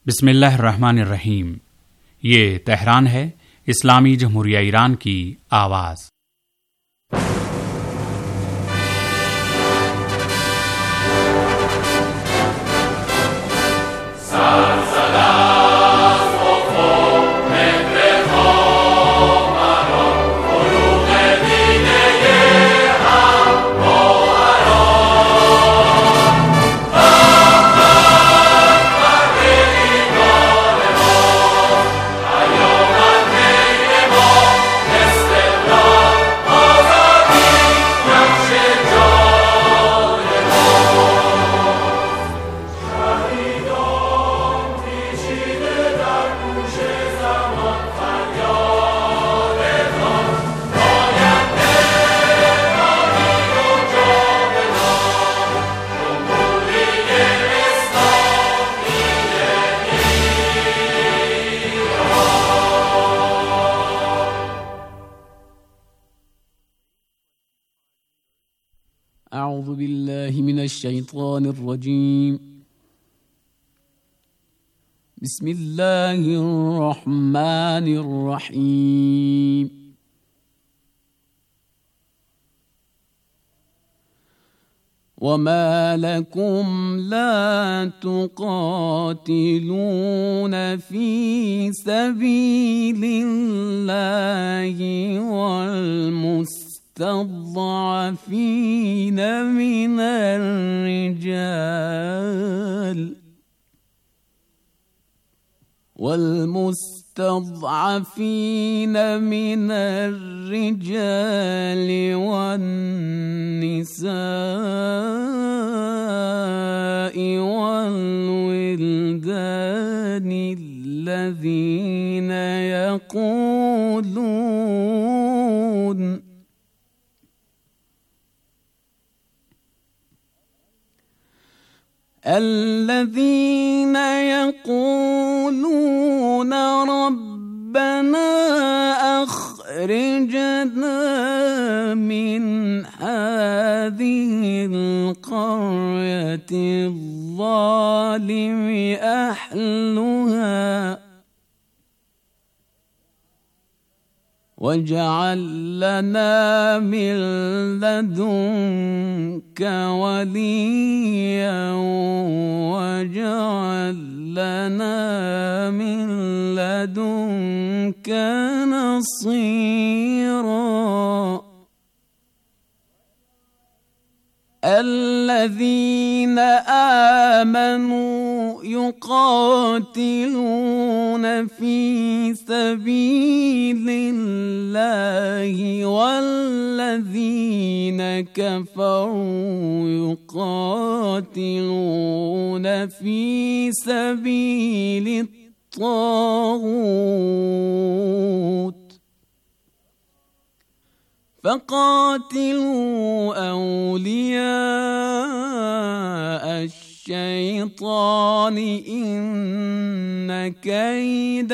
बिस्मिल्लाहिर्रहमानिर्रहीम। ये तेहरान है, इस्लामी जमहूरिया ईरान की आवाज़। أعوذ بالله من الشيطان الرجيم. بسم الله الرحمن الرحيم. وما لكم لا تقاتلون في سبيل الله والمستضعفين من الرجال والنساء والولدان الذين يقولون ربنا أخرجنا من هذه القرية الظالم أهلها واجعل لنا من لدنك وليا واجعل لنا من لدنك نصيرا. الذين آمنوا يقاتلون في سبيل الله والذين كفروا يقاتلون في سبيل الطاغوت فقاتلوا أولياء الشيطان إن كيد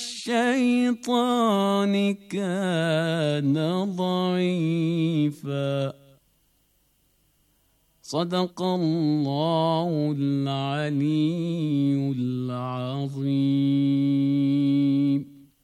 الشيطان كان ضعيفا. صدق الله العلي العظيم.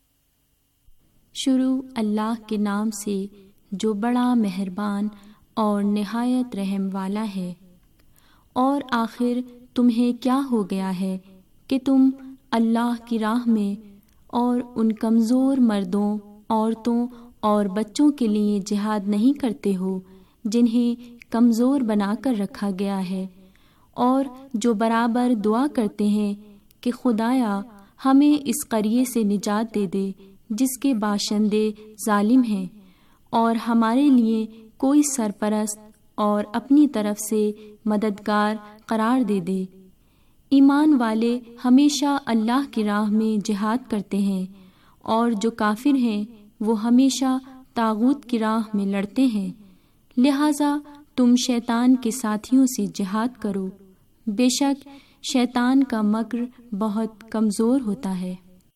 शुरू अल्लाह के नाम से जो बड़ा मेहरबान और निहायत रहम वाला है। और आखिर तुम्हें क्या हो गया है कि तुम अल्लाह की राह में और उन कमज़ोर मर्दों, औरतों और बच्चों के लिए जिहाद नहीं करते हो जिन्हें कमज़ोर बनाकर रखा गया है, और जो बराबर दुआ करते हैं कि खुदाया हमें इस क़रिये से निजात दे दे जिसके बाशिंदे जालिम हैं, और हमारे लिए कोई सरपरस्त और अपनी तरफ से मददगार करार दे दे। ईमान वाले हमेशा अल्लाह की राह में जिहाद करते हैं, और जो काफिर हैं वो हमेशा तागूत की राह में लड़ते हैं। लिहाजा तुम शैतान के साथियों से जिहाद करो, बेशक शैतान का मक्र बहुत कमज़ोर होता है।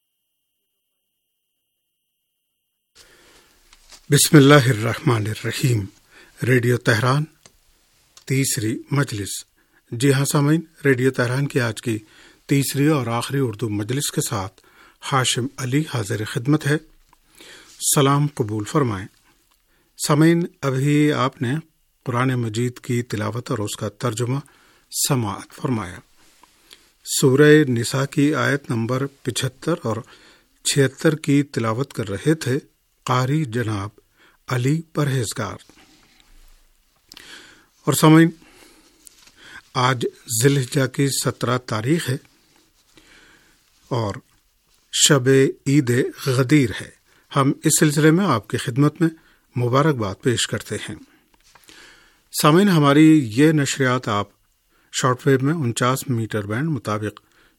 बिस्मिल्लाहिर्रहमानिर्रहीम। रेडियो तेहरान तीसरी मजलिस। जी हाँ सामीन, रेडियो तेहरान की आज की تیسری اور آخری اردو مجلس کے ساتھ ہاشم علی حاضر خدمت ہے۔ سلام قبول فرمائیں۔ سامعین، ابھی آپ نے قرآن مجید کی تلاوت اور اس کا ترجمہ سماعت فرمایا۔ سورہ نساء کی آیت نمبر 75 اور 76 کی تلاوت کر رہے تھے قاری جناب علی پرہیزگار۔ اور سامعین، آج ذی الحجہ کی 17 تاریخ ہے اور شب عید غدیر ہے۔ ہم اس سلسلے میں آپ کی خدمت میں مبارکباد پیش کرتے ہیں۔ سامعین، ہماری یہ نشریات آپ شارٹ ویو میں 49 میٹر بینڈ مطابق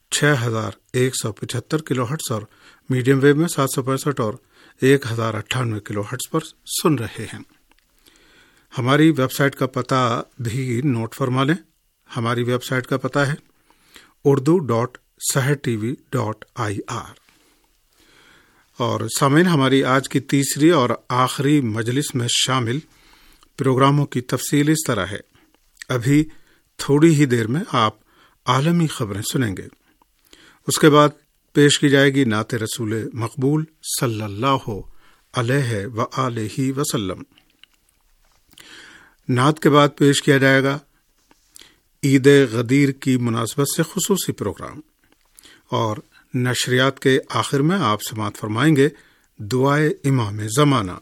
6175 کلو ہرٹز اور میڈیم ویو میں 765 اور 1098 کلو ہرٹز پر سن رہے ہیں۔ ہماری ویب سائٹ کا پتہ بھی نوٹ فرما لیں۔ ہماری ویب سائٹ کا پتہ ہے urdu.sahartv.ir۔ اور سامعین، ہماری آج کی تیسری اور آخری مجلس میں شامل پروگراموں کی تفصیل اس طرح ہے۔ ابھی تھوڑی ہی دیر میں آپ عالمی خبریں سنیں گے۔ اس کے بعد پیش کی جائے گی نعت رسول مقبول صلی اللہ علیہ وآلہ وسلم۔ نعت کے بعد پیش کیا جائے گا عید غدیر کی مناسبت سے خصوصی پروگرام، اور نشریات کے آخر میں آپ سماعت فرمائیں گے دعائے امام زمانہ۔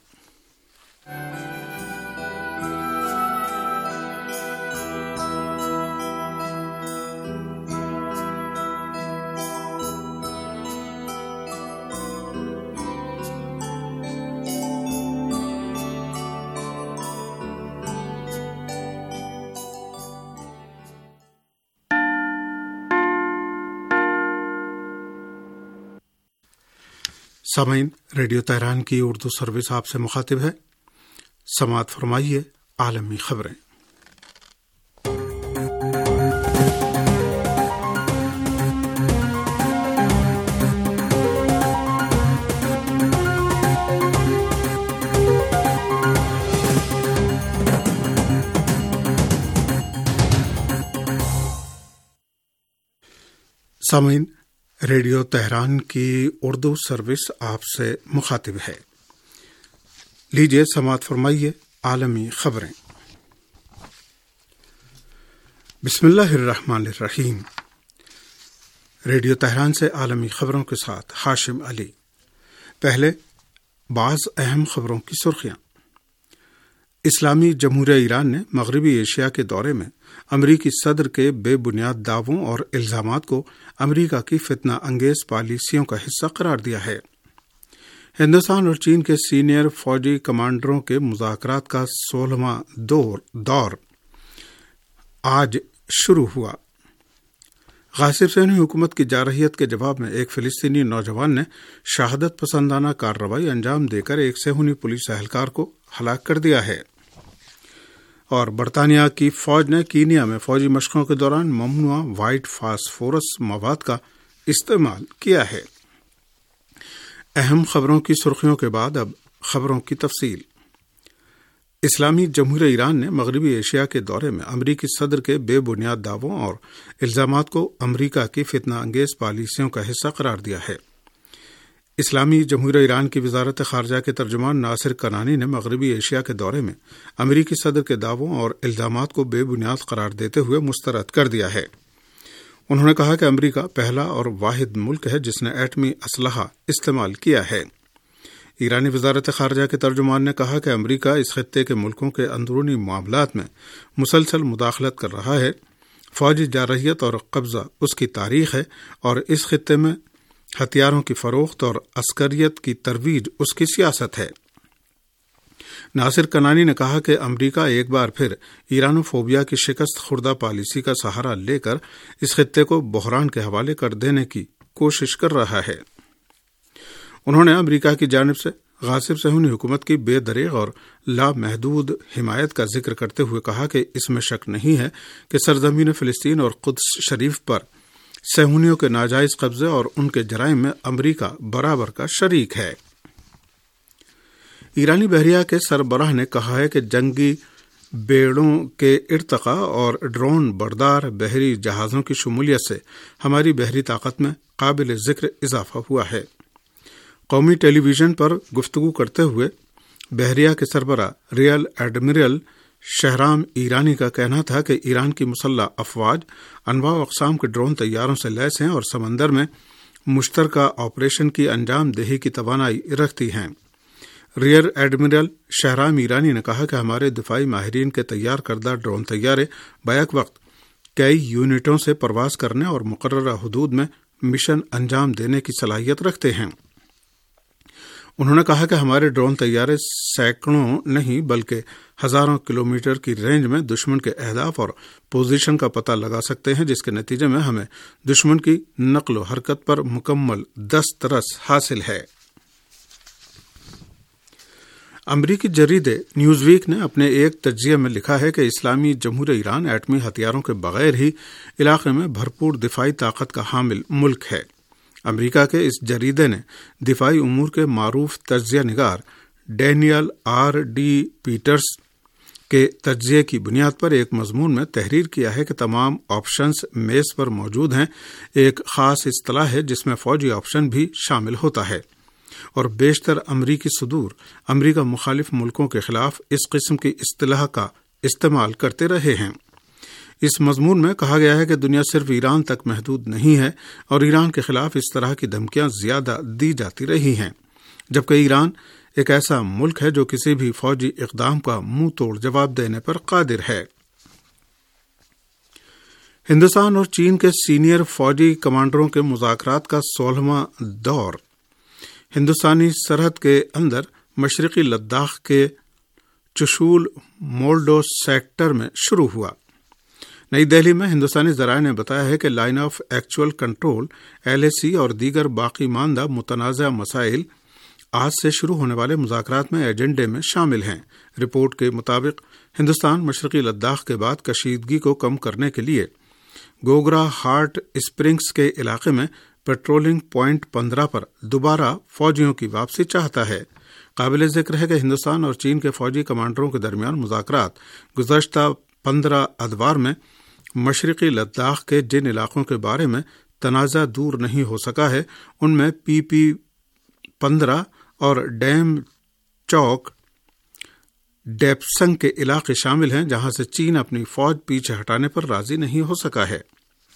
سامعین، ریڈیو تہران کی اردو سروس آپ سے مخاطب ہے۔ سماعت فرمائیے عالمی خبریں۔ سامعین، ریڈیو تہران کی اردو سروس آپ سے مخاطب ہے۔ لیجیے سماعت فرمائیے عالمی خبریں۔ بسم اللہ الرحمن الرحیم۔ ریڈیو تہران سے عالمی خبروں کے ساتھ ہاشم علی۔ پہلے بعض اہم خبروں کی سرخیاں۔ اسلامی جمہوریہ ایران نے مغربی ایشیا کے دورے میں امریکی صدر کے بے بنیاد دعووں اور الزامات کو امریکہ کی فتنہ انگیز پالیسیوں کا حصہ قرار دیا ہے۔ ہندوستان اور چین کے سینئر فوجی کمانڈروں کے مذاکرات کا 16واں دور آج شروع ہوا۔ غاصب صہیونی حکومت کی جارحیت کے جواب میں ایک فلسطینی نوجوان نے شہادت پسندانہ کارروائی انجام دے کر ایک صہیونی پولیس اہلکار کو ہلاک کر دیا ہے۔ اور برطانیہ کی فوج نے کینیا میں فوجی مشقوں کے دوران ممنوعہ وائٹ فاسفورس مواد کا استعمال کیا ہے۔ اہم خبروں کی سرخیوں کے بعد اب خبروں کی تفصیل۔ اسلامی جمہوریہ ایران نے مغربی ایشیا کے دورے میں امریکی صدر کے بے بنیاد دعووں اور الزامات کو امریکہ کی فتنہ انگیز پالیسیوں کا حصہ قرار دیا ہے۔ اسلامی جمہوریہ ایران کی وزارت خارجہ کے ترجمان ناصر کنانی نے مغربی ایشیا کے دورے میں امریکی صدر کے دعووں اور الزامات کو بے بنیاد قرار دیتے ہوئے مسترد کر دیا ہے۔ انہوں نے کہا کہ امریکہ پہلا اور واحد ملک ہے جس نے ایٹمی اسلحہ استعمال کیا ہے۔ ایرانی وزارت خارجہ کے ترجمان نے کہا کہ امریکہ اس خطے کے ملکوں کے اندرونی معاملات میں مسلسل مداخلت کر رہا ہے۔ فوجی جارحیت اور قبضہ اس کی تاریخ ہے اور اس خطے میں ہتھیاروں کی فروخت اور عسکریت کی ترویج اس کی سیاست ہے۔ ناصر کنانی نے کہا کہ امریکہ ایک بار پھر ایرانوفوبیا کی شکست خوردہ پالیسی کا سہارا لے کر اس خطے کو بحران کے حوالے کر دینے کی کوشش کر رہا ہے۔ انہوں نے امریکہ کی جانب سے غاصب صہیونی حکومت کی بے دریغ اور لامحدود حمایت کا ذکر کرتے ہوئے کہا کہ اس میں شک نہیں ہے کہ سرزمین فلسطین اور قدس شریف پر صہیونیوں کے ناجائز قبضے اور ان کے جرائم میں امریکہ برابر کا شریک ہے۔ ایرانی بحریہ کے سربراہ نے کہا ہے کہ جنگی بیڑوں کے ارتقاء اور ڈرون بردار بحری جہازوں کی شمولیت سے ہماری بحری طاقت میں قابل ذکر اضافہ ہوا ہے۔ قومی ٹیلی ویژن پر گفتگو کرتے ہوئے بحریہ کے سربراہ ریئر ایڈمرل شہرام ایرانی کا کہنا تھا کہ ایران کی مسلح افواج انواع و اقسام کے ڈرون طیاروں سے لیس ہیں اور سمندر میں مشترکہ آپریشن کی انجام دہی کی توانائی رکھتی ہیں۔ ریئر ایڈمرل شہرام ایرانی نے کہا کہ ہمارے دفاعی ماہرین کے تیار کردہ ڈرون طیارے بیک وقت کئی یونٹوں سے پرواز کرنے اور مقررہ حدود میں مشن انجام دینے کی صلاحیت رکھتے ہیں۔ انہوں نے کہا کہ ہمارے ڈرون طیارے سینکڑوں نہیں بلکہ ہزاروں کلومیٹر کی رینج میں دشمن کے اہداف اور پوزیشن کا پتہ لگا سکتے ہیں، جس کے نتیجے میں ہمیں دشمن کی نقل و حرکت پر مکمل دسترس حاصل ہے۔ امریکی جریدے نیوز ویک نے اپنے ایک تجزیے میں لکھا ہے کہ اسلامی جمہوریہ ایران ایٹمی ہتھیاروں کے بغیر ہی علاقے میں بھرپور دفاعی طاقت کا حامل ملک ہے۔ امریکہ کے اس جریدے نے دفاعی امور کے معروف تجزیہ نگار ڈینیل آر ڈی پیٹرس کے تجزیے کی بنیاد پر ایک مضمون میں تحریر کیا ہے کہ تمام آپشنز میز پر موجود ہیں۔ ایک خاص اصطلاح ہے جس میں فوجی آپشن بھی شامل ہوتا ہے، اور بیشتر امریکی صدور امریکہ مخالف ملکوں کے خلاف اس قسم کی اصطلاح کا استعمال کرتے رہے ہیں۔ اس مضمون میں کہا گیا ہے کہ دنیا صرف ایران تک محدود نہیں ہے اور ایران کے خلاف اس طرح کی دھمکیاں زیادہ دی جاتی رہی ہیں، جبکہ ایران ایک ایسا ملک ہے جو کسی بھی فوجی اقدام کا منہ توڑ جواب دینے پر قادر ہے۔ ہندوستان اور چین کے سینئر فوجی کمانڈروں کے مذاکرات کا 16واں دور ہندوستانی سرحد کے اندر مشرقی لداخ کے چشول مولڈو سیکٹر میں شروع ہوا۔ نئی دہلی میں ہندوستانی ذرائع نے بتایا ہے کہ line of actual control LAC اور دیگر باقی ماندہ متنازع مسائل آج سے شروع ہونے والے مذاکرات میں ایجنڈے میں شامل ہیں۔ رپورٹ کے مطابق ہندوستان مشرقی لداخ کے بعد کشیدگی کو کم کرنے کے لیے گوگرا ہارٹ اسپرنگز کے علاقے میں پیٹرولنگ پوائنٹ 15 پر دوبارہ فوجیوں کی واپسی چاہتا ہے۔ قابل ذکر ہے کہ ہندوستان اور چین کے فوجی کمانڈروں کے درمیان مذاکرات گزشتہ 15 ادوار میں مشرقی لداخ کے جن علاقوں کے بارے میں تنازع دور نہیں ہو سکا ہے ان میں PP-15 اور ڈیم چوک ڈیپسنگ کے علاقے شامل ہیں، جہاں سے چین اپنی فوج پیچھے ہٹانے پر راضی نہیں ہو سکا ہے۔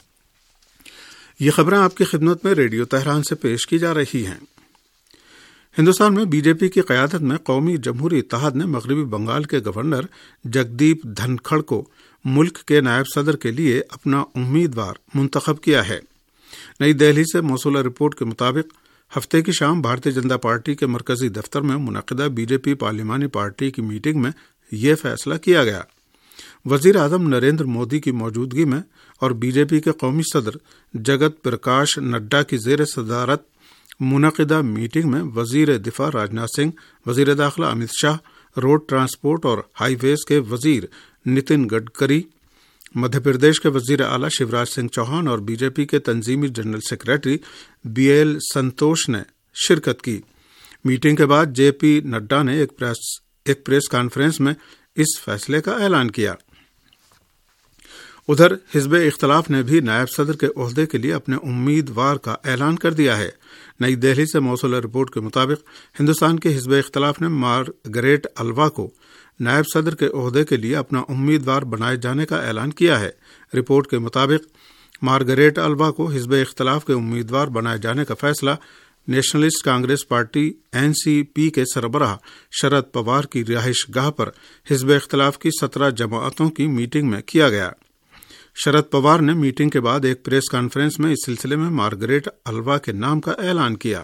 یہ خبریں آپ کی خدمت میں ریڈیو تہران سے پیش کی جا رہی ہیں۔ ہندوستان میں BJP کی قیادت میں قومی جمہوری اتحاد نے مغربی بنگال کے گورنر جگدیپ دھنکھڑ کو ملک کے نائب صدر کے لیے اپنا امیدوار منتخب کیا ہے۔ نئی دہلی سے موصولہ رپورٹ کے مطابق ہفتے کی شام بھارتیہ جنتا پارٹی کے مرکزی دفتر میں منعقدہ BJP پارلیمانی پارٹی کی میٹنگ میں یہ فیصلہ کیا گیا۔ وزیر اعظم نریندر مودی کی موجودگی میں اور BJP کے قومی صدر جگت پرکاش نڈا کی زیر صدارت منعقدہ میٹنگ میں وزیر دفاع راجناتھ سنگھ، وزیر داخلہ امت شاہ، روڈ ٹرانسپورٹ اور ہائی ویز کے وزیر نتن گڈکری، مدھیہ پردیش کے وزیر اعلیٰ شیوراج سنگھ چوہان اور BJP کے تنظیمی جنرل سیکرٹری BL سنتوش نے شرکت کی۔ میٹنگ کے بعد JP نڈا نے ایک پریس کانفرنس میں اس فیصلے کا اعلان کیا۔ ادھر حزب اختلاف نے بھی نائب صدر کے عہدے کے لیے اپنے امیدوار کا اعلان کر دیا ہے۔ نئی دہلی سے موصولہ رپورٹ کے مطابق ہندوستان کے حزب اختلاف نے مارگریٹ الوا کو نائب صدر کے عہدے کے لیے اپنا امیدوار بنائے جانے کا اعلان کیا ہے۔ رپورٹ کے مطابق مارگریٹ الوا کو حزب اختلاف کے امیدوار بنائے جانے کا فیصلہ نیشنلسٹ کانگریس پارٹی NCP کے سربراہ شرد پوار کی رہائش گاہ پر حزب اختلاف کی 17 جماعتوں کی میٹنگ میں کیا گیا۔ شرد پوار نے میٹنگ کے بعد ایک پریس کانفرنس میں اس سلسلے میں مارگریٹ الوا کے نام کا اعلان کیا۔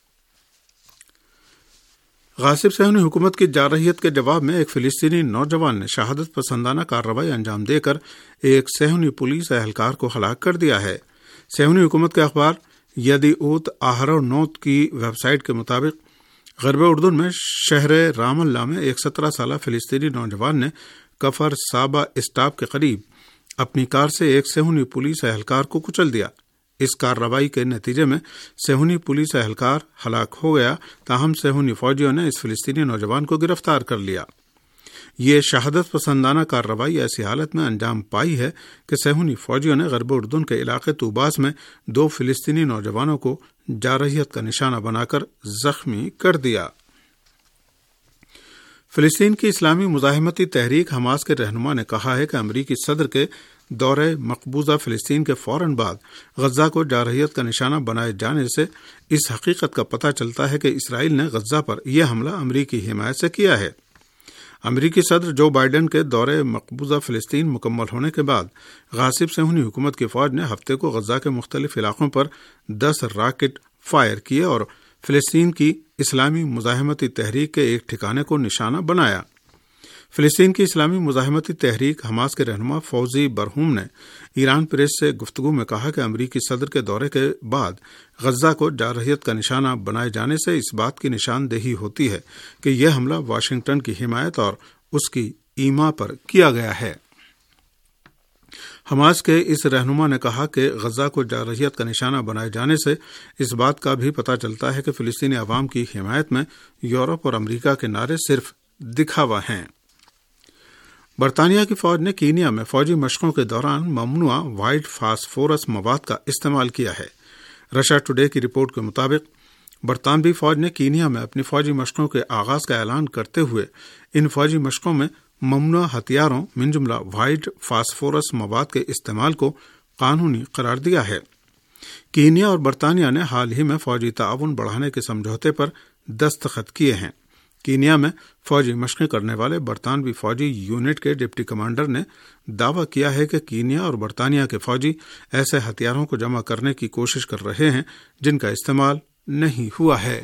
غاصب صہیونی حکومت کی جارحیت کے جواب میں ایک فلسطینی نوجوان نے شہادت پسندانہ کارروائی انجام دے کر ایک صہیونی پولیس اہلکار کو ہلاک کر دیا ہے۔ صہیونی حکومت کے اخبار یدیعوت آہرونوت کی ویب سائٹ کے مطابق غرب اردن میں شہر رام اللہ میں ایک 17 سالہ فلسطینی نوجوان نے کفر صابہ اسٹاپ کے قریب اپنی کار سے ایک صہیونی پولیس اہلکار کو کچل دیا۔ اس کارروائی کے نتیجے میں صہیونی پولیس اہلکار ہلاک ہو گیا، تاہم صہیونی فوجیوں نے اس فلسطینی نوجوان کو گرفتار کر لیا۔ یہ شہادت پسندانہ کارروائی ایسی حالت میں انجام پائی ہے کہ صہیونی فوجیوں نے غرب اردن کے علاقے طوباس میں 2 فلسطینی نوجوانوں کو جارحیت کا نشانہ بنا کر زخمی کر دیا۔ فلسطین کی اسلامی مزاحمتی تحریک حماس کے رہنما نے کہا ہے کہ امریکی صدر کے دورہ مقبوضہ فلسطین کے فوراً بعد غزہ کو جارحیت کا نشانہ بنائے جانے سے اس حقیقت کا پتہ چلتا ہے کہ اسرائیل نے غزہ پر یہ حملہ امریکی حمایت سے کیا ہے۔ امریکی صدر جو بائیڈن کے دورہ مقبوضہ فلسطین مکمل ہونے کے بعد غاصب صہیونی حکومت کی فوج نے ہفتے کو غزہ کے مختلف علاقوں پر 10 راکٹ فائر کیے اور فلسطین کی اسلامی مزاحمتی تحریک کے ایک ٹھکانے کو نشانہ بنایا۔ فلسطین کی اسلامی مزاحمتی تحریک حماس کے رہنما فوزی برہوم نے ایران پریس سے گفتگو میں کہا کہ امریکی صدر کے دورے کے بعد غزہ کو جارحیت کا نشانہ بنائے جانے سے اس بات کی نشاندہی ہوتی ہے کہ یہ حملہ واشنگٹن کی حمایت اور اس کی ایما پر کیا گیا ہے۔ حماس کے اس رہنما نے کہا کہ غزہ کو جارحیت کا نشانہ بنائے جانے سے اس بات کا بھی پتہ چلتا ہے کہ فلسطینی عوام کی حمایت میں یورپ اور امریکہ کے نعرے صرف دکھاوا ہیں۔ برطانیہ کی فوج نے کینیا میں فوجی مشقوں کے دوران ممنوع وائٹ فاسفورس مواد کا استعمال کیا ہے۔ رشیا ٹوڈے کی رپورٹ کے مطابق برطانوی فوج نے کینیا میں اپنی فوجی مشقوں کے آغاز کا اعلان کرتے ہوئے ان فوجی مشقوں میں ممنوع ہتھیاروں من جملہ وائٹ فاسفورس مواد کے استعمال کو قانونی قرار دیا ہے۔ کینیا اور برطانیہ نے حال ہی میں فوجی تعاون بڑھانے کے سمجھوتے پر دستخط کیے ہیں۔ کینیا میں فوجی مشقیں کرنے والے برطانوی فوجی یونٹ کے ڈپٹی کمانڈر نے دعویٰ کیا ہے کہ کینیا اور برطانیہ کے فوجی ایسے ہتھیاروں کو جمع کرنے کی کوشش کر رہے ہیں جن کا استعمال نہیں ہوا ہے۔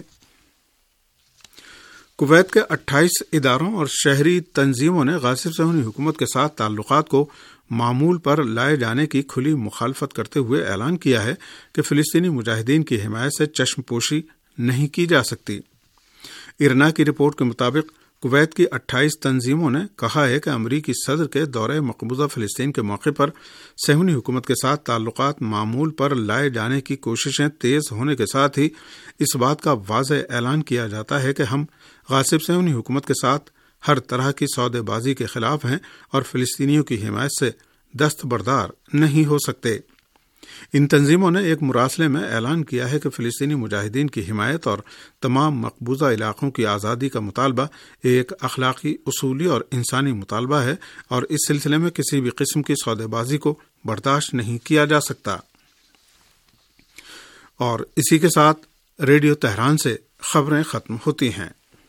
کویت کے 28 اداروں اور شہری تنظیموں نے غاصب صہیونی حکومت کے ساتھ تعلقات کو معمول پر لائے جانے کی کھلی مخالفت کرتے ہوئے اعلان کیا ہے کہ فلسطینی مجاہدین کی حمایت سے چشم پوشی نہیں کی جا سکتی۔ ارنا کی رپورٹ کے مطابق کویت کی 28 تنظیموں نے کہا ہے کہ امریکی صدر کے دورہ مقبوضہ فلسطین کے موقع پر صہیونی حکومت کے ساتھ تعلقات معمول پر لائے جانے کی کوششیں تیز ہونے کے ساتھ ہی اس بات کا واضح اعلان کیا جاتا ہے کہ ہم غاصب صہیونی حکومت کے ساتھ ہر طرح کی سودے بازی کے خلاف ہیں اور فلسطینیوں کی حمایت سے دستبردار نہیں ہو سکتے۔ ان تنظیموں نے ایک مراسلے میں اعلان کیا ہے کہ فلسطینی مجاہدین کی حمایت اور تمام مقبوضہ علاقوں کی آزادی کا مطالبہ ایک اخلاقی، اصولی اور انسانی مطالبہ ہے اور اس سلسلے میں کسی بھی قسم کی سودے بازی کو برداشت نہیں کیا جا سکتا۔ اور اسی کے ساتھ ریڈیو تہران سے خبریں ختم ہوتی ہیں۔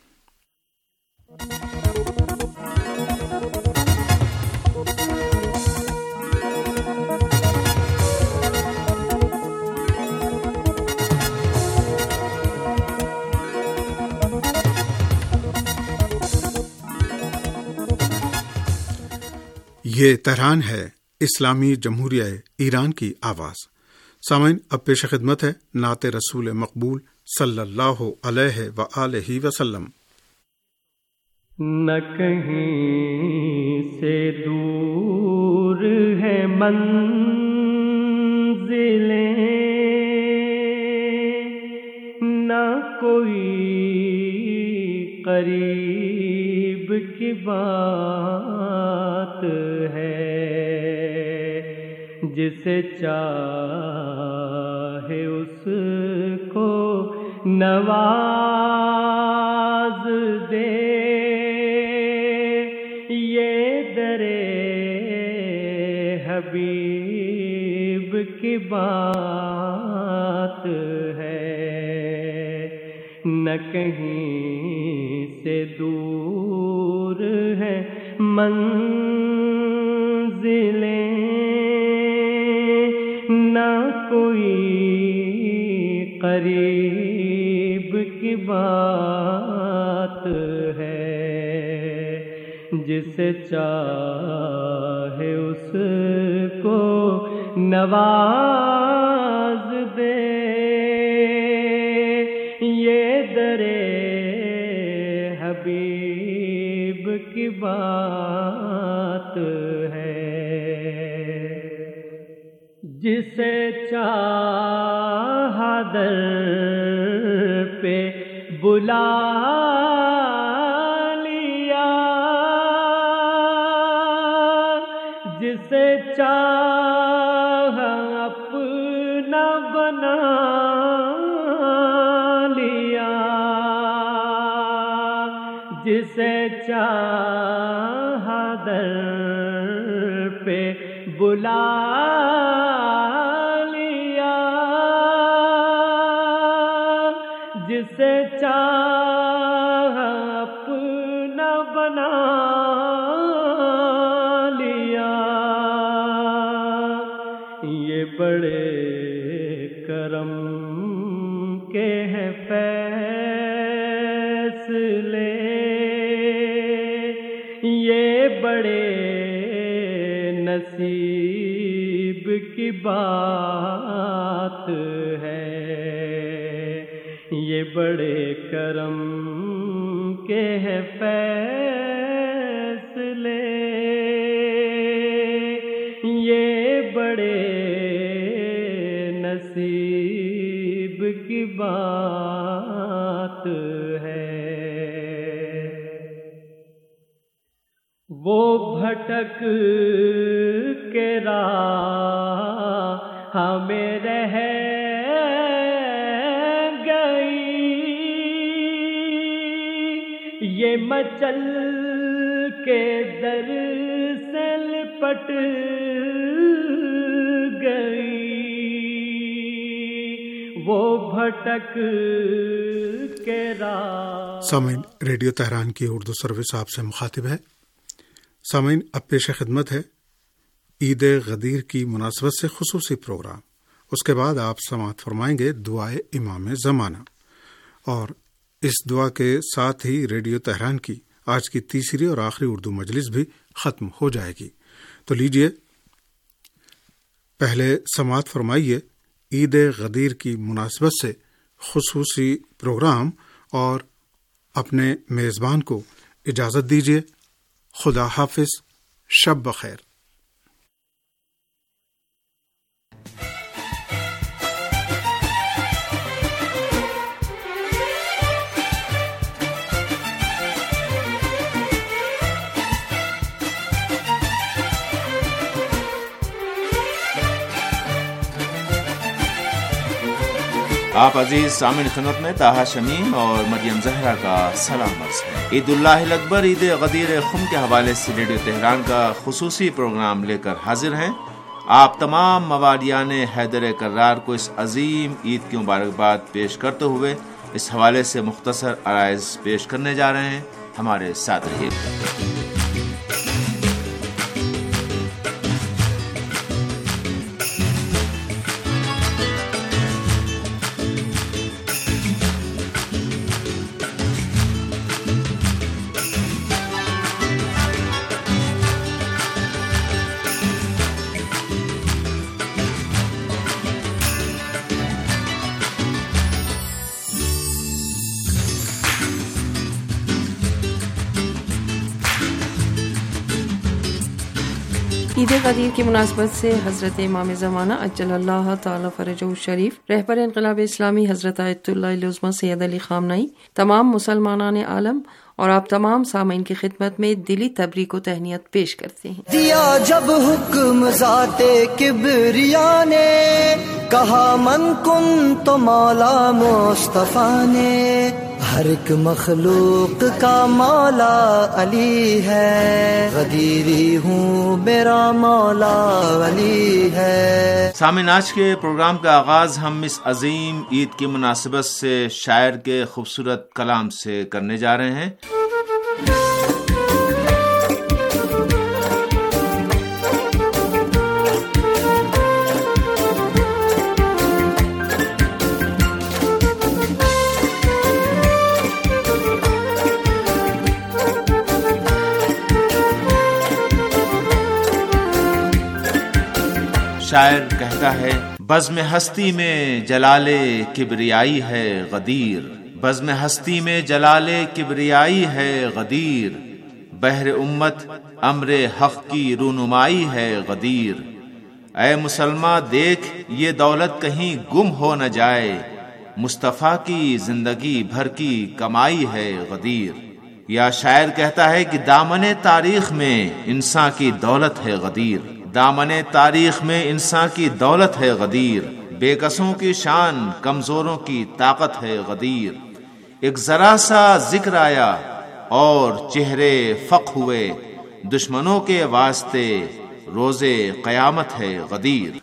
یہ تہران ہے، اسلامی جمہوریہ ایران کی آواز۔ سامعین، اب پیش خدمت ہے نعت رسول مقبول صلی اللہ علیہ وآلہ وسلم۔ نہ کہیں سے دور ہے منزلیں، نہ کوئی قریب کی بات ہے، جسے چاہے اس کو نواز دے، حبیب کی بات ہے۔ نہ کہیں سے دور ہے منزلیں، نہ کوئی قریب کی بات ہے، جسے چاہے اس کو نواز دے، یہ درے حبیب کی بات ہے۔ جسے چاہا در پہ بلا لیا، جسے چاہا در پہ بلا لیا، جسے چاہا اپنا بنا لیا، یہ بڑے کرم کے ہیں فیصلے، یہ بڑے نصیب کی بات ہے، یہ بڑے کرم کے ہیں فیصلے، یہ بڑے نصیب کی بات ہے۔ وہ بھٹک کے راہ میں رہ گئی، یہ مچل کے در سے لپٹ گئی، وہ بھٹک کے راہ۔ سامعین، ریڈیو تہران کی اردو سروس آپ سے مخاطب ہے۔ سامعین، اب پیش خدمت ہے عید غدیر کی مناسبت سے خصوصی پروگرام۔ اس کے بعد آپ سماعت فرمائیں گے دعائے امام زمانہ، اور اس دعا کے ساتھ ہی ریڈیو تہران کی آج کی تیسری اور آخری اردو مجلس بھی ختم ہو جائے گی۔ تو لیجئے پہلے سماعت فرمائیے عید غدیر کی مناسبت سے خصوصی پروگرام، اور اپنے میزبان کو اجازت دیجیے۔ خدا حافظ، شب بخیر۔ آپ عزیز سامعین، خدمت میں طاہا شمیم اور مریم زہرا کا سلام عرض ہے۔ عید اللہ الاکبر، عید غدیر خم کے حوالے سے ریڈیو تہران کا خصوصی پروگرام لے کر حاضر ہیں۔ آپ تمام موالیان حیدر کرار کو اس عظیم عید کی مبارکباد پیش کرتے ہوئے اس حوالے سے مختصر عرائض پیش کرنے جا رہے ہیں، ہمارے ساتھ رہیے گا۔ عید غدیر کی مناسبت سے حضرت امام زمانہ اجل اللہ تعالی فرجہ الشریف، رہبر انقلاب اسلامی حضرت آیت اللہ العظمی سید علی خامنئی، تمام مسلمانان عالم اور آپ تمام سامعین کی خدمت میں دلی تبریک و تہنیت پیش کرتے ہیں۔ دیا جب حکم ذات کبریا نے، کہا من کن تو مولا مصطفیٰ نے، ہر ایک مخلوق کا مولا علی ہے، غدیری ہوں میرا مولا علی ہے۔ سامعین، آج کے پروگرام کا آغاز ہم اس عظیم عید کی مناسبت سے شاعر کے خوبصورت کلام سے کرنے جا رہے ہیں۔ شاعر کہتا ہے، بزم ہستی میں جلال کبریائی ہے غدیر، بزم ہستی میں جلال کبریائی ہے غدیر، بحر امت امر حق کی رونمائی ہے غدیر، اے مسلماں دیکھ یہ دولت کہیں گم ہو نہ جائے، مصطفیٰ کی زندگی بھر کی کمائی ہے غدیر۔ یا شاعر کہتا ہے کہ دامن تاریخ میں انسان کی دولت ہے غدیر، دامن تاریخ میں انسان کی دولت ہے غدیر، بے کسوں کی شان کمزوروں کی طاقت ہے غدیر، ایک ذرا سا ذکر آیا اور چہرے فق ہوئے، دشمنوں کے واسطے روز قیامت ہے غدیر۔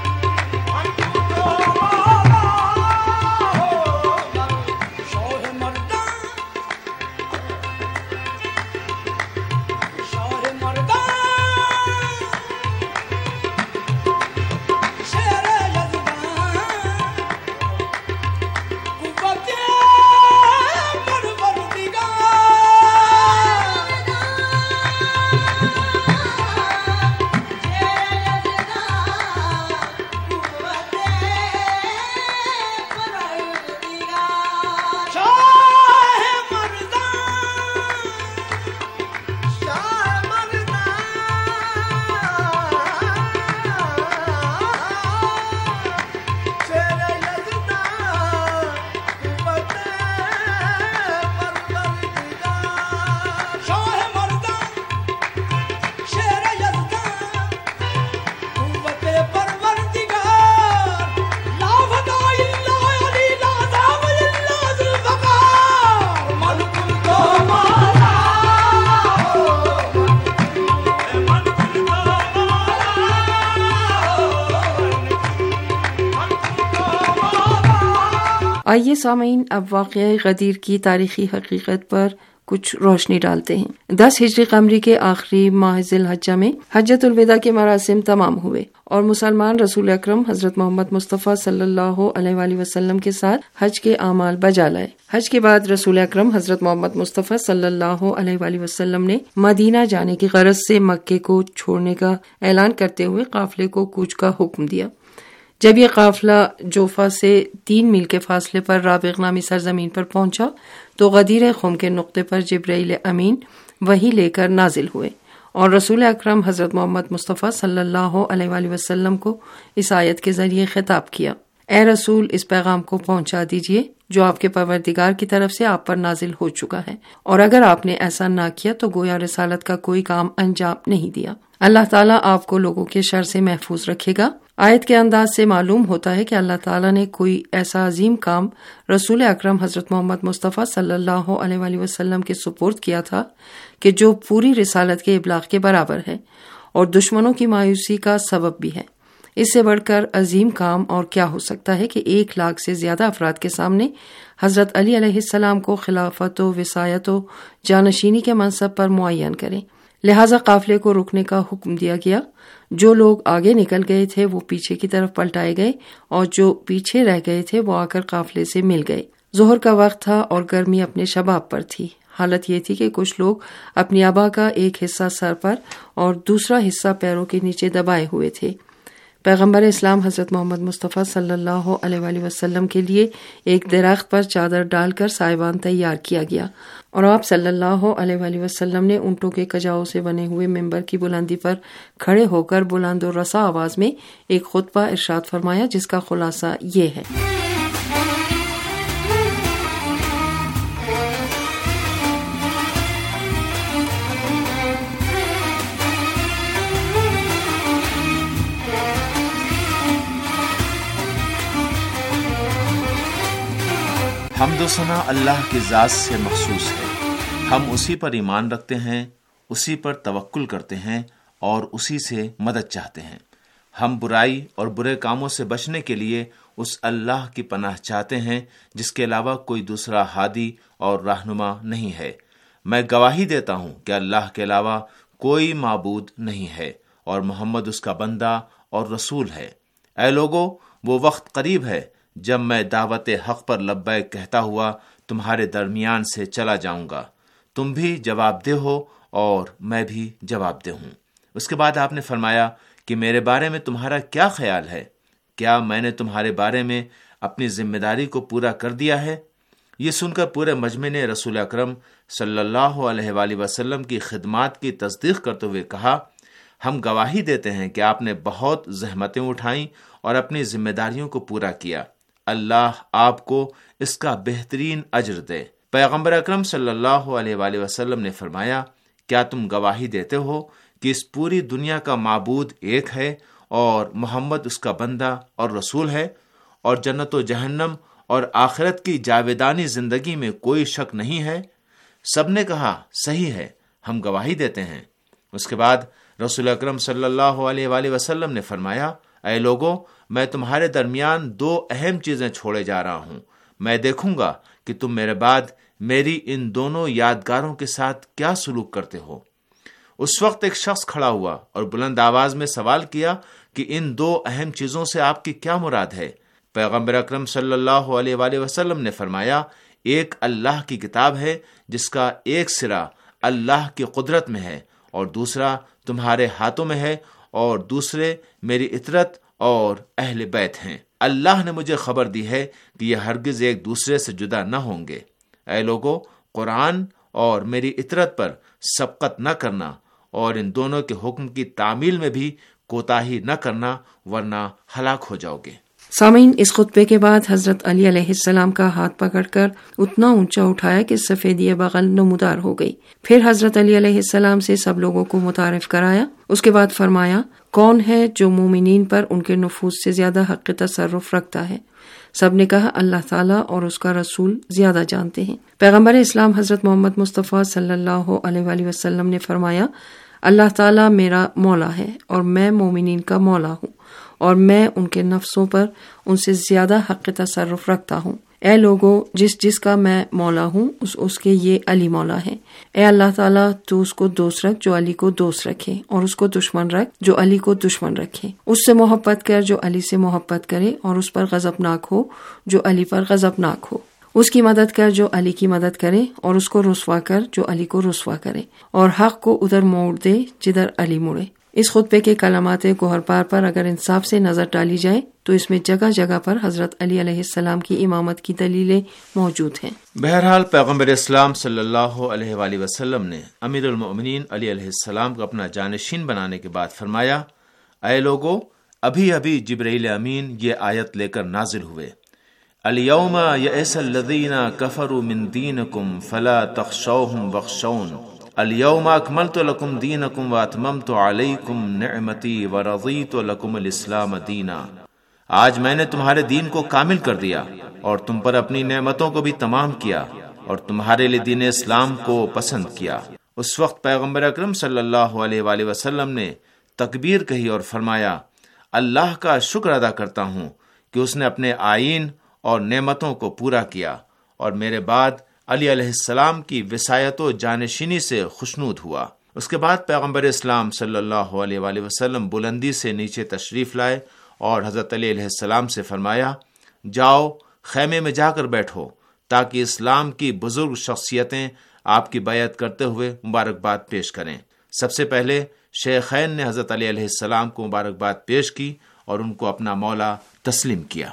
آئیے سامعین، اب واقعہ غدیر کی تاریخی حقیقت پر کچھ روشنی ڈالتے ہیں۔ 10 ہجری قمری کے آخری ماہ ذی الحجہ میں حجۃ الوداع کے مراسم تمام ہوئے اور مسلمان رسول اکرم حضرت محمد مصطفیٰ صلی اللہ علیہ وآلہ وسلم کے ساتھ حج کے اعمال بجا لائے۔ حج کے بعد رسول اکرم حضرت محمد مصطفیٰ صلی اللہ علیہ وآلہ وسلم نے مدینہ جانے کی غرض سے مکے کو چھوڑنے کا اعلان کرتے ہوئے قافلے کو کوچ کا حکم دیا۔ جب یہ قافلہ جوفا سے 3 میل کے فاصلے پر رابغ نامی سرزمین پر پہنچا تو غدیر خم کے نقطے پر جبرائیل امین وحی لے کر نازل ہوئے اور رسول اکرم حضرت محمد مصطفیٰ صلی اللہ علیہ وآلہ وسلم کو اس آیت کے ذریعے خطاب کیا: اے رسول، اس پیغام کو پہنچا دیجئے جو آپ کے پروردگار کی طرف سے آپ پر نازل ہو چکا ہے، اور اگر آپ نے ایسا نہ کیا تو گویا رسالت کا کوئی کام انجام نہیں دیا۔ اللہ تعالیٰ آپ کو لوگوں کے شر سے محفوظ رکھے گا۔ آیت کے انداز سے معلوم ہوتا ہے کہ اللہ تعالیٰ نے کوئی ایسا عظیم کام رسول اکرم حضرت محمد مصطفیٰ صلی اللہ علیہ وآلہ وسلم کے سپرد کیا تھا کہ جو پوری رسالت کے ابلاغ کے برابر ہے اور دشمنوں کی مایوسی کا سبب بھی ہے۔ اس سے بڑھ کر عظیم کام اور کیا ہو سکتا ہے کہ 1 لاکھ سے زیادہ افراد کے سامنے حضرت علی علیہ السلام کو خلافت و وصایت و جانشینی کے منصب پر معین کریں۔ لہٰذا قافلے کو رکنے کا حکم دیا گیا۔ جو لوگ آگے نکل گئے تھے وہ پیچھے کی طرف پلٹائے گئے اور جو پیچھے رہ گئے تھے وہ آ کر قافلے سے مل گئے۔ ظہر کا وقت تھا اور گرمی اپنے شباب پر تھی۔ حالت یہ تھی کہ کچھ لوگ اپنی ابا کا ایک حصہ سر پر اور دوسرا حصہ پیروں کے نیچے دبائے ہوئے تھے۔ پیغمبر اسلام حضرت محمد مصطفیٰ صلی اللہ علیہ وآلہ وسلم کے لیے ایک درخت پر چادر ڈال کر سائبان تیار کیا گیا اور آپ صلی اللہ علیہ وآلہ وسلم نے اونٹوں کے کجاؤ سے بنے ہوئے ممبر کی بلندی پر کھڑے ہو کر بلند و رسا آواز میں ایک خطبہ ارشاد فرمایا، جس کا خلاصہ یہ ہے: حمد و ثنا اللہ کی ذات سے مخصوص ہے۔ ہم اسی پر ایمان رکھتے ہیں، اسی پر توکل کرتے ہیں اور اسی سے مدد چاہتے ہیں۔ ہم برائی اور برے کاموں سے بچنے کے لیے اس اللہ کی پناہ چاہتے ہیں جس کے علاوہ کوئی دوسرا ہادی اور رہنما نہیں ہے۔ میں گواہی دیتا ہوں کہ اللہ کے علاوہ کوئی معبود نہیں ہے اور محمد اس کا بندہ اور رسول ہے۔ اے لوگو، وہ وقت قریب ہے جب میں دعوت حق پر لبیک کہتا ہوا تمہارے درمیان سے چلا جاؤں گا۔ تم بھی جواب دہ ہو اور میں بھی جواب دہ ہوں۔ اس کے بعد آپ نے فرمایا کہ میرے بارے میں تمہارا کیا خیال ہے؟ کیا میں نے تمہارے بارے میں اپنی ذمہ داری کو پورا کر دیا ہے؟ یہ سن کر پورے مجمع نے رسول اکرم صلی اللہ علیہ وآلہ وسلم کی خدمات کی تصدیق کرتے ہوئے کہا: ہم گواہی دیتے ہیں کہ آپ نے بہت زحمتیں اٹھائیں اور اپنی ذمہ داریوں کو پورا کیا۔ اللہ آپ کو اس کا بہترین اجر دے۔ پیغمبر اکرم صلی اللہ علیہ وآلہ وسلم نے فرمایا: کیا تم گواہی دیتے ہو کہ اس پوری دنیا کا معبود ایک ہے اور محمد اس کا بندہ اور رسول ہے، اور جنت و جہنم اور آخرت کی جاویدانی زندگی میں کوئی شک نہیں ہے؟ سب نے کہا صحیح ہے، ہم گواہی دیتے ہیں۔ اس کے بعد رسول اکرم صلی اللہ علیہ وآلہ وسلم نے فرمایا، اے لوگو، میں تمہارے درمیان 2 اہم چیزیں چھوڑے جا رہا ہوں، میں دیکھوں گا کہ تم میرے بعد میری ان دونوں یادگاروں کے ساتھ کیا سلوک کرتے ہو۔ اس وقت ایک شخص کھڑا ہوا اور بلند آواز میں سوال کیا کہ ان 2 اہم چیزوں سے آپ کی کیا مراد ہے؟ پیغمبر اکرم صلی اللہ علیہ وآلہ وسلم نے فرمایا، ایک اللہ کی کتاب ہے جس کا ایک سرا اللہ کی قدرت میں ہے اور دوسرا تمہارے ہاتھوں میں ہے، اور دوسرے میری اطرت اور اہل بیت ہیں۔ اللہ نے مجھے خبر دی ہے کہ یہ ہرگز ایک دوسرے سے جدا نہ ہوں گے۔ اے لوگو، قرآن اور میری اطرت پر سبقت نہ کرنا اور ان دونوں کے حکم کی تعمیل میں بھی کوتاہی نہ کرنا، ورنہ ہلاک ہو جاؤ گے۔ سامعین، اس خطبے کے بعد حضرت علی علیہ السلام کا ہاتھ پکڑ کر اتنا اونچا اٹھایا کہ سفیدی بغل نمودار ہو گئی۔ پھر حضرت علی علیہ السلام سے سب لوگوں کو متعارف کرایا۔ اس کے بعد فرمایا، کون ہے جو مومنین پر ان کے نفوذ سے زیادہ حق تصرف رکھتا ہے؟ سب نے کہا، اللہ تعالیٰ اور اس کا رسول زیادہ جانتے ہیں۔ پیغمبر اسلام حضرت محمد مصطفیٰ صلی اللہ علیہ وآلہ وسلم نے فرمایا، اللہ تعالیٰ میرا مولا ہے اور میں مومنین کا مولا ہوں، اور میں ان کے نفسوں پر ان سے زیادہ حق تصرف رکھتا ہوں۔ اے لوگو، جس کا میں مولا ہوں اس کے یہ علی مولا ہے۔ اے اللہ تعالیٰ، تو اس کو دوست رکھ جو علی کو دوست رکھے، اور اس کو دشمن رکھ جو علی کو دشمن رکھے۔ اس سے محبت کر جو علی سے محبت کرے، اور اس پر غضبناک ہو جو علی پر غضبناک ہو۔ اس کی مدد کر جو علی کی مدد کرے، اور اس کو رسوا کر جو علی کو رسوا کرے، اور حق کو ادھر موڑ دے جدھر علی مڑے۔ اس خطبے کے کلمات گوہر پار پر اگر انصاف سے نظر ڈالی جائے تو اس میں جگہ جگہ پر حضرت علی علیہ السلام کی امامت کی دلیلیں موجود ہیں۔ بہرحال پیغمبر اسلام صلی اللہ علیہ وآلہ وسلم نے امیر المؤمنین علی علیہ السلام کو اپنا جانشین بنانے کے بعد فرمایا، اے لوگو، ابھی ابھی جبرائیل امین یہ آیت لے کر نازل ہوئے، الیوم یئس الذین کفروا من دینکم فلا تخشوہم واخشون، الیوم اکملت لکم دینکم واتممت علیکم نعمتی ورضیت لکم الاسلام دینا۔ آج میں نے تمہارے دین کو کامل کر دیا اور تم پر اپنی نعمتوں کو بھی تمام کیا اور تمہارے لیے دین اسلام کو پسند کیا۔ اس وقت پیغمبر اکرم صلی اللہ علیہ وآلہ وسلم نے تکبیر کہی اور فرمایا، اللہ کا شکر ادا کرتا ہوں کہ اس نے اپنے آئین اور نعمتوں کو پورا کیا اور میرے بعد علی علیہ السلام کی وصایت و جانشینی سے خوشنود ہوا۔ اس کے بعد پیغمبر اسلام صلی اللہ علیہ وآلہ وسلم بلندی سے نیچے تشریف لائے اور حضرت علی علیہ السلام سے فرمایا، جاؤ خیمے میں جا کر بیٹھو تاکہ اسلام کی بزرگ شخصیتیں آپ کی بیعت کرتے ہوئے مبارکباد پیش کریں۔ سب سے پہلے شیخین نے حضرت علی علیہ السلام کو مبارکباد پیش کی اور ان کو اپنا مولا تسلیم کیا۔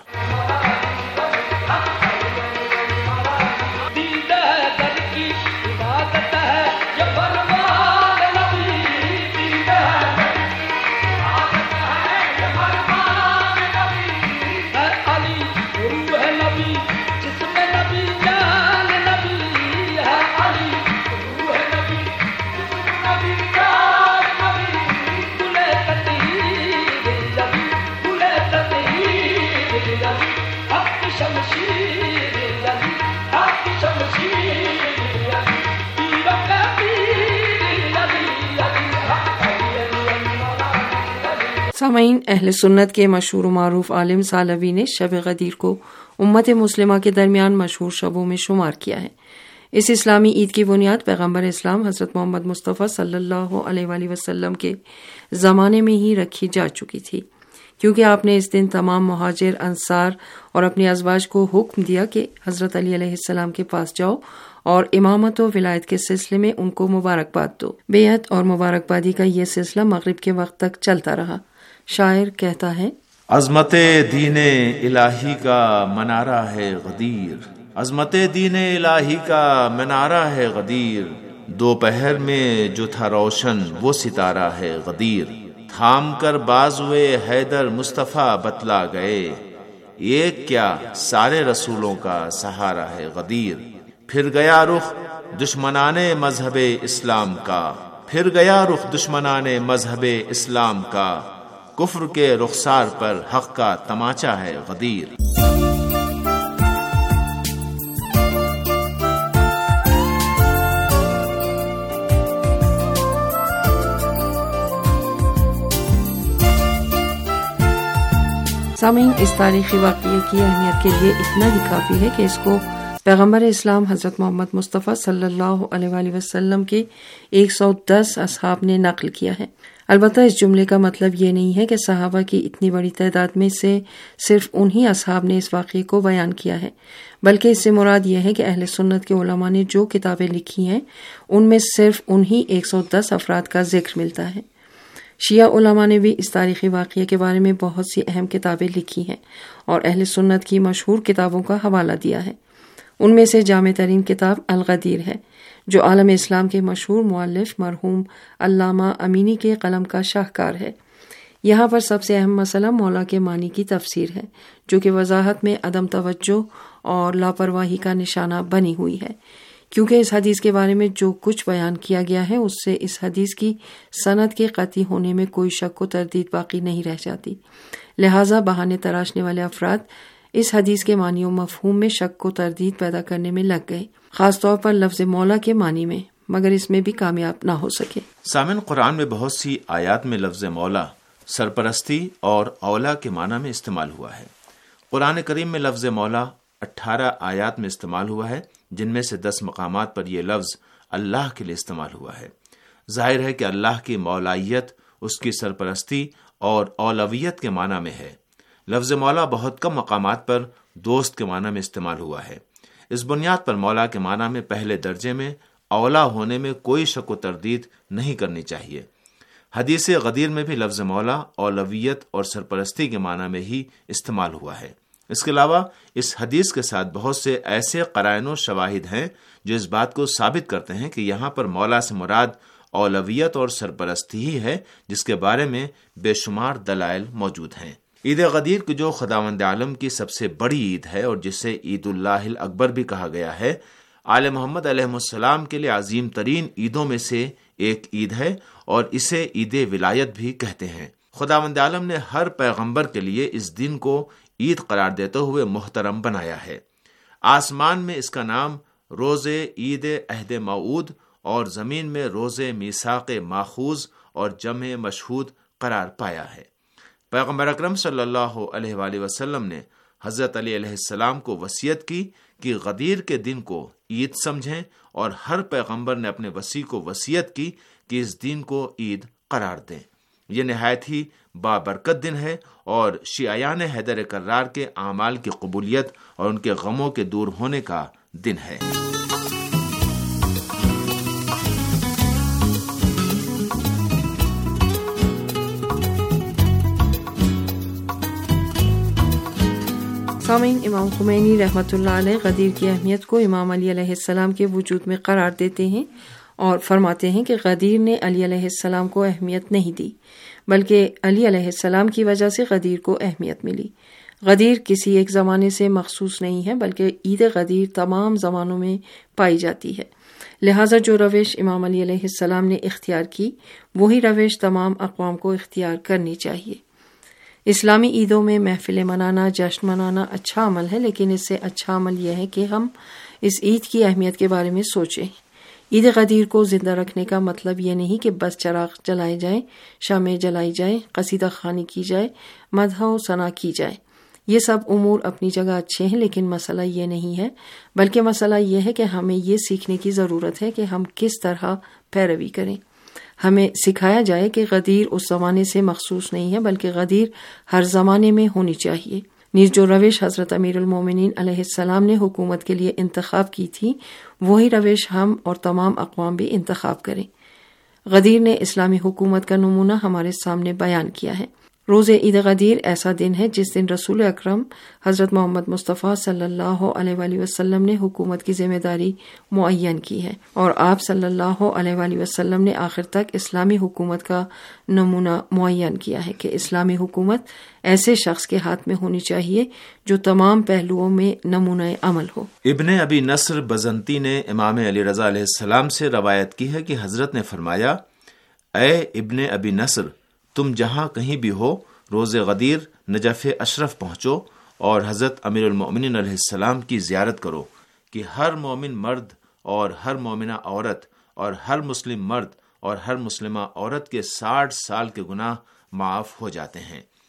سامعین، اہل سنت کے مشہور و معروف عالم سالوی نے شب غدیر کو امت مسلمہ کے درمیان مشہور شبوں میں شمار کیا ہے۔ اس اسلامی عید کی بنیاد پیغمبر اسلام حضرت محمد مصطفیٰ صلی اللہ علیہ وآلہ وسلم کے زمانے میں ہی رکھی جا چکی تھی، کیونکہ آپ نے اس دن تمام مہاجر انصار اور اپنے ازواج کو حکم دیا کہ حضرت علی علیہ السلام کے پاس جاؤ اور امامت و ولایت کے سلسلے میں ان کو مبارکباد دو۔ بیعت اور مبارکبادی کا یہ سلسلہ مغرب کے وقت تک چلتا رہا۔ شاعر کہتا ہے، عظمت دین الہی کا منارہ ہے غدیر، عظمت دین الہی کا منارہ ہے غدیر، دوپہر میں جو تھا روشن وہ ستارہ ہے غدیر، تھام کر بازوئے حیدر مصطفیٰ بتلا گئے، ایک کیا سارے رسولوں کا سہارا ہے غدیر، پھر گیا رخ دشمنان مذہب اسلام کا، پھر گیا رخ دشمنان مذہب اسلام کا، کفر کے رخسار پر حق کا تماچا ہے غدیر۔ سامعین، اس تاریخی واقعے کی اہمیت کے لیے اتنا ہی کافی ہے کہ اس کو پیغمبر اسلام حضرت محمد مصطفیٰ صلی اللہ علیہ وآلہ وسلم کے 110 اصحاب نے نقل کیا ہے۔ البتہ اس جملے کا مطلب یہ نہیں ہے کہ صحابہ کی اتنی بڑی تعداد میں سے صرف انہی اصحاب نے اس واقعے کو بیان کیا ہے، بلکہ اس سے مراد یہ ہے کہ اہل سنت کے علماء نے جو کتابیں لکھی ہیں ان میں صرف انہی 110 افراد کا ذکر ملتا ہے۔ شیعہ علماء نے بھی اس تاریخی واقعے کے بارے میں بہت سی اہم کتابیں لکھی ہیں اور اہل سنت کی مشہور کتابوں کا حوالہ دیا ہے۔ ان میں سے جامع ترین کتاب الغدیر ہے، جو عالم اسلام کے مشہور مؤلف مرحوم علامہ امینی کے قلم کا شاہکار ہے۔ یہاں پر سب سے اہم مسئلہ مولا کے معنی کی تفسیر ہے، جو کہ وضاحت میں عدم توجہ اور لاپرواہی کا نشانہ بنی ہوئی ہے، کیونکہ اس حدیث کے بارے میں جو کچھ بیان کیا گیا ہے اس سے اس حدیث کی سند کے قطعی ہونے میں کوئی شک و تردید باقی نہیں رہ جاتی۔ لہٰذا بہانے تراشنے والے افراد اس حدیث کے معنی و مفہوم میں شک و تردید پیدا کرنے میں لگ گئے، خاص طور پر لفظ مولا کے معنی میں، مگر اس میں بھی کامیاب نہ ہو سکے۔ سامن، قرآن میں بہت سی آیات میں لفظ مولا سرپرستی اور اولا کے معنی میں استعمال ہوا ہے۔ قرآن کریم میں لفظ مولا 18 آیات میں استعمال ہوا ہے، جن میں سے 10 مقامات پر یہ لفظ اللہ کے لیے استعمال ہوا ہے۔ ظاہر ہے کہ اللہ کی مولائیت اس کی سرپرستی اور اولویت کے معنی میں ہے۔ لفظ مولا بہت کم مقامات پر دوست کے معنی میں استعمال ہوا ہے۔ اس بنیاد پر مولا کے معنی میں پہلے درجے میں اولا ہونے میں کوئی شک و تردید نہیں کرنی چاہیے۔ حدیث غدیر میں بھی لفظ مولا اولویت اور سرپرستی کے معنی میں ہی استعمال ہوا ہے۔ اس کے علاوہ اس حدیث کے ساتھ بہت سے ایسے قرائن و شواہد ہیں جو اس بات کو ثابت کرتے ہیں کہ یہاں پر مولا سے مراد اولویت اور سرپرستی ہی ہے، جس کے بارے میں بے شمار دلائل موجود ہیں۔ عید غدیر کی جو خداوند عالم کی سب سے بڑی عید ہے اور جسے عید اللہ الاکبر بھی کہا گیا ہے، آل محمد علیہ السلام کے لیے عظیم ترین عیدوں میں سے ایک عید ہے اور اسے عید ولایت بھی کہتے ہیں۔ خداوند عالم نے ہر پیغمبر کے لیے اس دن کو عید قرار دیتے ہوئے محترم بنایا ہے۔ آسمان میں اس کا نام روز عید عہد موعود اور زمین میں روز میثاق ماخوذ اور جمع مشہود قرار پایا ہے۔ پیغمبر اکرم صلی اللہ علیہ وآلہ وسلم نے حضرت علی علیہ السلام کو وصیت کی کہ غدیر کے دن کو عید سمجھیں، اور ہر پیغمبر نے اپنے وصی کو وصیت کی کہ اس دن کو عید قرار دیں۔ یہ نہایت ہی بابرکت دن ہے اور شیعیان حیدر کرار کے اعمال کی قبولیت اور ان کے غموں کے دور ہونے کا دن ہے۔ سامعین، امام خمینی رحمۃ اللہ علیہ غدیر کی اہمیت کو امام علی علیہ السلام کے وجود میں قرار دیتے ہیں اور فرماتے ہیں کہ غدیر نے علی علیہ السلام کو اہمیت نہیں دی، بلکہ علی علیہ السلام کی وجہ سے غدیر کو اہمیت ملی۔ غدیر کسی ایک زمانے سے مخصوص نہیں ہے، بلکہ عید غدیر تمام زمانوں میں پائی جاتی ہے۔ لہٰذا جو روش امام علی علیہ السلام نے اختیار کی، وہی روش تمام اقوام کو اختیار کرنی چاہیے۔ اسلامی عیدوں میں محفل منانا، جشن منانا اچھا عمل ہے، لیکن اس سے اچھا عمل یہ ہے کہ ہم اس عید کی اہمیت کے بارے میں سوچیں۔ عید غدیر کو زندہ رکھنے کا مطلب یہ نہیں کہ بس چراغ جلائے جائیں، شمع جلائی جائیں، قصیدہ خوانی کی جائے، مدح و ثنا کی جائے۔ یہ سب امور اپنی جگہ اچھے ہیں، لیکن مسئلہ یہ نہیں ہے، بلکہ مسئلہ یہ ہے کہ ہمیں یہ سیکھنے کی ضرورت ہے کہ ہم کس طرح پیروی کریں۔ ہمیں سکھایا جائے کہ غدیر اس زمانے سے مخصوص نہیں ہے، بلکہ غدیر ہر زمانے میں ہونی چاہیے۔ نیز جو روش حضرت امیر المومنین علیہ السلام نے حکومت کے لیے انتخاب کی تھی، وہی روش ہم اور تمام اقوام بھی انتخاب کریں۔ غدیر نے اسلامی حکومت کا نمونہ ہمارے سامنے بیان کیا ہے۔ روز عید غدیر ایسا دن ہے جس دن رسول اکرم حضرت محمد مصطفیٰ صلی اللہ علیہ وآلہ وسلم نے حکومت کی ذمہ داری معین کی ہے، اور آپ صلی اللہ علیہ وآلہ وسلم نے آخر تک اسلامی حکومت کا نمونہ معین کیا ہے کہ اسلامی حکومت ایسے شخص کے ہاتھ میں ہونی چاہیے جو تمام پہلوؤں میں نمونہ عمل ہو۔ ابن ابی نصر بزنتی نے امام علی رضا علیہ السلام سے روایت کی ہے کہ حضرت نے فرمایا، اے ابن ابی نصر، تم جہاں کہیں بھی ہو، روز غدیر نجف اشرف پہنچو اور حضرت امیر المؤمنین علیہ السلام کی زیارت کرو کہ ہر مومن مرد اور ہر مومنہ عورت اور ہر مسلم مرد اور ہر مسلمہ عورت کے 60 سال کے گناہ معاف ہو جاتے ہیں۔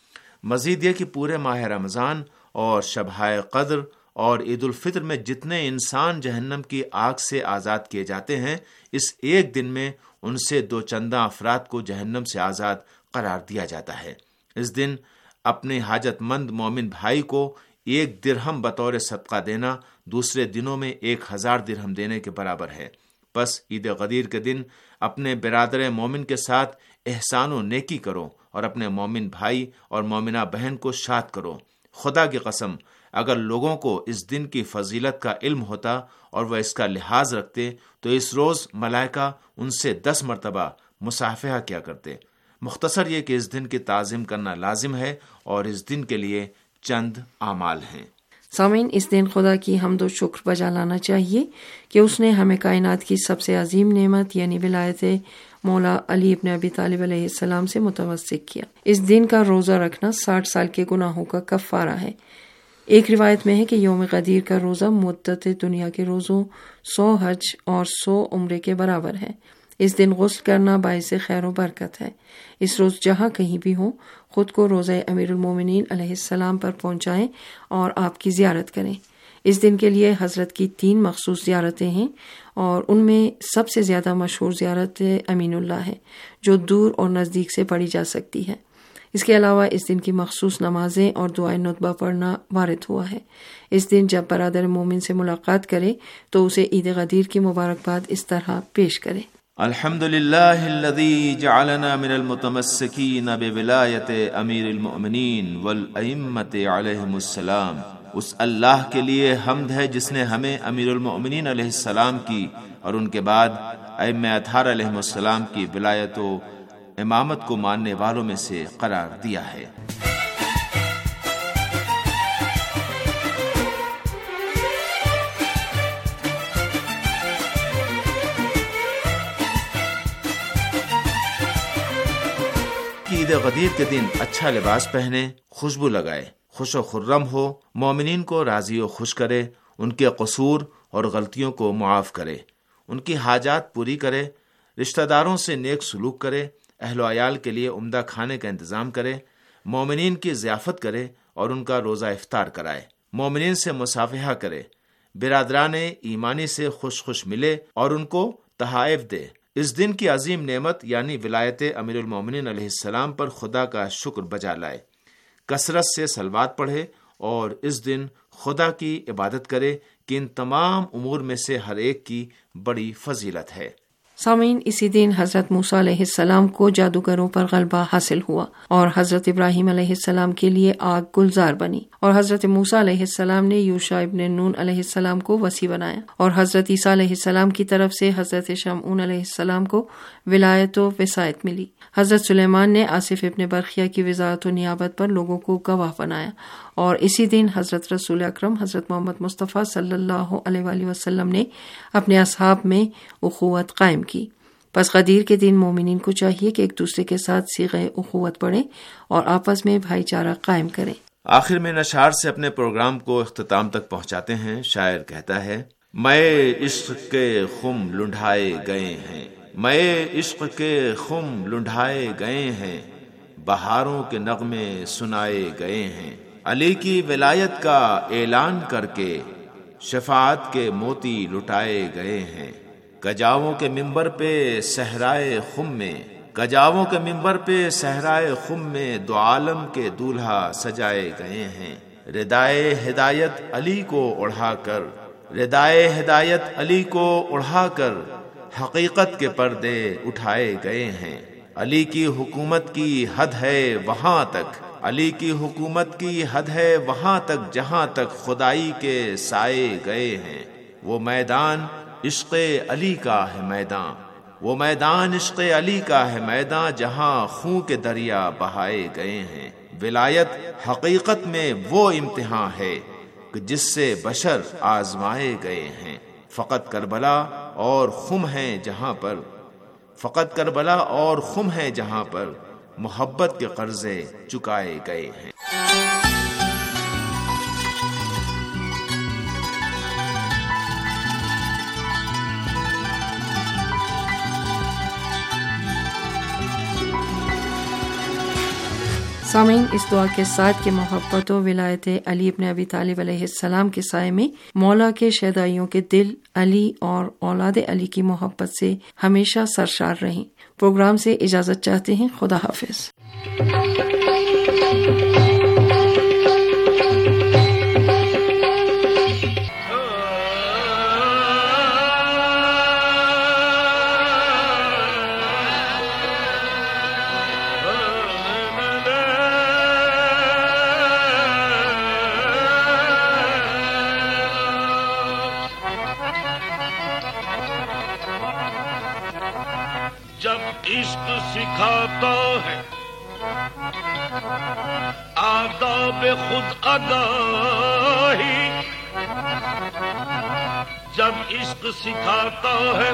مزید یہ کہ پورے ماہ رمضان اور شبہائے قدر اور عید الفطر میں جتنے انسان جہنم کی آگ سے آزاد کیے جاتے ہیں، اس ایک دن میں ان سے 2 چندہ افراد کو جہنم سے آزاد قرار دیا جاتا ہے۔ اس دن اپنے حاجت مند مومن بھائی کو 1 درہم بطور صدقہ دینا دوسرے دنوں میں 1000 درہم دینے کے برابر ہے۔ بس عید غدیر کے دن اپنے برادر مومن کے ساتھ احسان و نیکی کرو اور اپنے مومن بھائی اور مومنہ بہن کو شاد کرو۔ خدا کی قسم، اگر لوگوں کو اس دن کی فضیلت کا علم ہوتا اور وہ اس کا لحاظ رکھتے تو اس روز ملائکہ ان سے 10 مرتبہ مصافحہ کیا کرتے۔ مختصر یہ کہ اس دن کی تعظیم کرنا لازم ہے اور اس دن کے لیے چند اعمال ہیں۔ سامعین، اس دن خدا کی حمد و شکر بجا لانا چاہیے کہ اس نے ہمیں کائنات کی سب سے عظیم نعمت یعنی ولایت مولا علی ابن ابی طالب علیہ السلام سے متمسک کیا۔ اس دن کا روزہ رکھنا 60 سال کے گناہوں کا کفارہ ہے۔ ایک روایت میں ہے کہ یوم غدیر کا روزہ مدت دنیا کے روزوں 100 حج اور 100 عمرے کے برابر ہے۔ اس دن غسل کرنا باعث خیر و برکت ہے۔ اس روز جہاں کہیں بھی ہوں خود کو روضہ امیر المومنین علیہ السلام پر پہنچائیں اور آپ کی زیارت کریں۔ اس دن کے لیے حضرت کی 3 مخصوص زیارتیں ہیں اور ان میں سب سے زیادہ مشہور زیارت امین اللہ ہے جو دور اور نزدیک سے پڑھی جا سکتی ہے۔ اس کے علاوہ اس دن کی مخصوص نمازیں اور دعائے ندبہ پڑھنا وارد ہوا ہے۔ اس دن جب برادر مومن سے ملاقات کرے تو اسے عید غدیر کی مبارکباد اس طرح پیش کرے: الحمدللہ الذی جعلنا من المتمسکین بولایت امیر المؤمنین والائمۃ علیہم السلام۔ اس اللہ کے لیے حمد ہے جس نے ہمیں امیر المؤمنین علیہ السلام کی اور ان کے بعد ائمہ اطہار علیہم السلام کی ولایت و امامت کو ماننے والوں میں سے قرار دیا ہے۔ عید غدیر کے دن اچھا لباس پہنے، خوشبو لگائے، خوش و خرم ہو، مومنین کو راضی و خوش کرے، ان کے قصور اور غلطیوں کو معاف کرے، ان کی حاجات پوری کرے، رشتہ داروں سے نیک سلوک کرے، اہل و عیال کے لیے عمدہ کھانے کا انتظام کرے، مومنین کی ضیافت کرے اور ان کا روزہ افطار کرائے، مومنین سے مصافحہ کرے، برادران ایمانی سے خوش ملے اور ان کو تحائف دے۔ اس دن کی عظیم نعمت یعنی ولایت امیر المومنین علیہ السلام پر خدا کا شکر بجا لائے، کثرت سے صلوات پڑھے اور اس دن خدا کی عبادت کرے کہ ان تمام امور میں سے ہر ایک کی بڑی فضیلت ہے۔ سامعین، اسی دن حضرت موسیٰ علیہ السلام کو جادوگروں پر غلبہ حاصل ہوا اور حضرت ابراہیم علیہ السلام کے لیے آگ گلزار بنی، اور حضرت موسیٰ علیہ السلام نے یوشع ابن نون علیہ السلام کو وصی بنایا، اور حضرت عیسیٰ علیہ السلام کی طرف سے حضرت شمعون علیہ السلام کو ولایت و وصایت ملی۔ حضرت سلیمان نے آصف ابن برخیہ کی وزارت و نیابت پر لوگوں کو گواہ بنایا، اور اسی دن حضرت رسول اکرم حضرت محمد مصطفیٰ صلی اللہ علیہ وآلہ وسلم نے اپنے اصحاب میں اخوت قائم کی۔ پس غدیر کے دن مومنین کو چاہیے کہ ایک دوسرے کے ساتھ صیغہ اخوت پڑھیں اور آپس میں بھائی چارہ قائم کریں۔ آخر میں نشار سے اپنے پروگرام کو اختتام تک پہنچاتے ہیں۔ شاعر کہتا ہے: میں عشق کے خم لنڈھائے گئے ہیں، میں عشق کے خم لنڈھائے گئے ہیں، بہاروں کے نغمے سنائے گئے ہیں، علی کی ولایت کا اعلان کر کے شفاعت کے موتی لٹائے گئے ہیں، گجاووں کے منبر پہ صحرائے خم میں، گجاووں کے منبر پہ صحرائے خم میں دو عالم کے دولہا سجائے گئے ہیں، ردائے ہدایت علی کو اڑھا کر، ردائے ہدایت علی کو اڑھا کر حقیقت کے پردے اٹھائے گئے ہیں، علی کی حکومت کی حد ہے وہاں تک، علی کی حکومت کی حد ہے وہاں تک جہاں تک خدائی کے سائے گئے ہیں، وہ میدان عشق علی کا ہے میدان، وہ میدان عشق علی کا ہے میدان جہاں خون کے دریا بہائے گئے ہیں، ولایت حقیقت میں وہ امتحان ہے کہ جس سے بشر آزمائے گئے ہیں، فقط کربلا اور خم ہیں جہاں پر، فقط کربلا اور خم ہیں جہاں پر محبت کے قرضے چکائے گئے ہیں۔ سامعین، اس دعا کے ساتھ کہ محبت و ولایت علی ابن ابی طالب علیہ السلام کے سائے میں مولا کے شہدائیوں کے دل علی اور اولاد علی کی محبت سے ہمیشہ سرشار رہیں۔ پروگرام سے اجازت چاہتے ہیں، خدا حافظ۔ عشق سکھاتا ہے آداب خود آگاہی، جب عشق سکھاتا ہے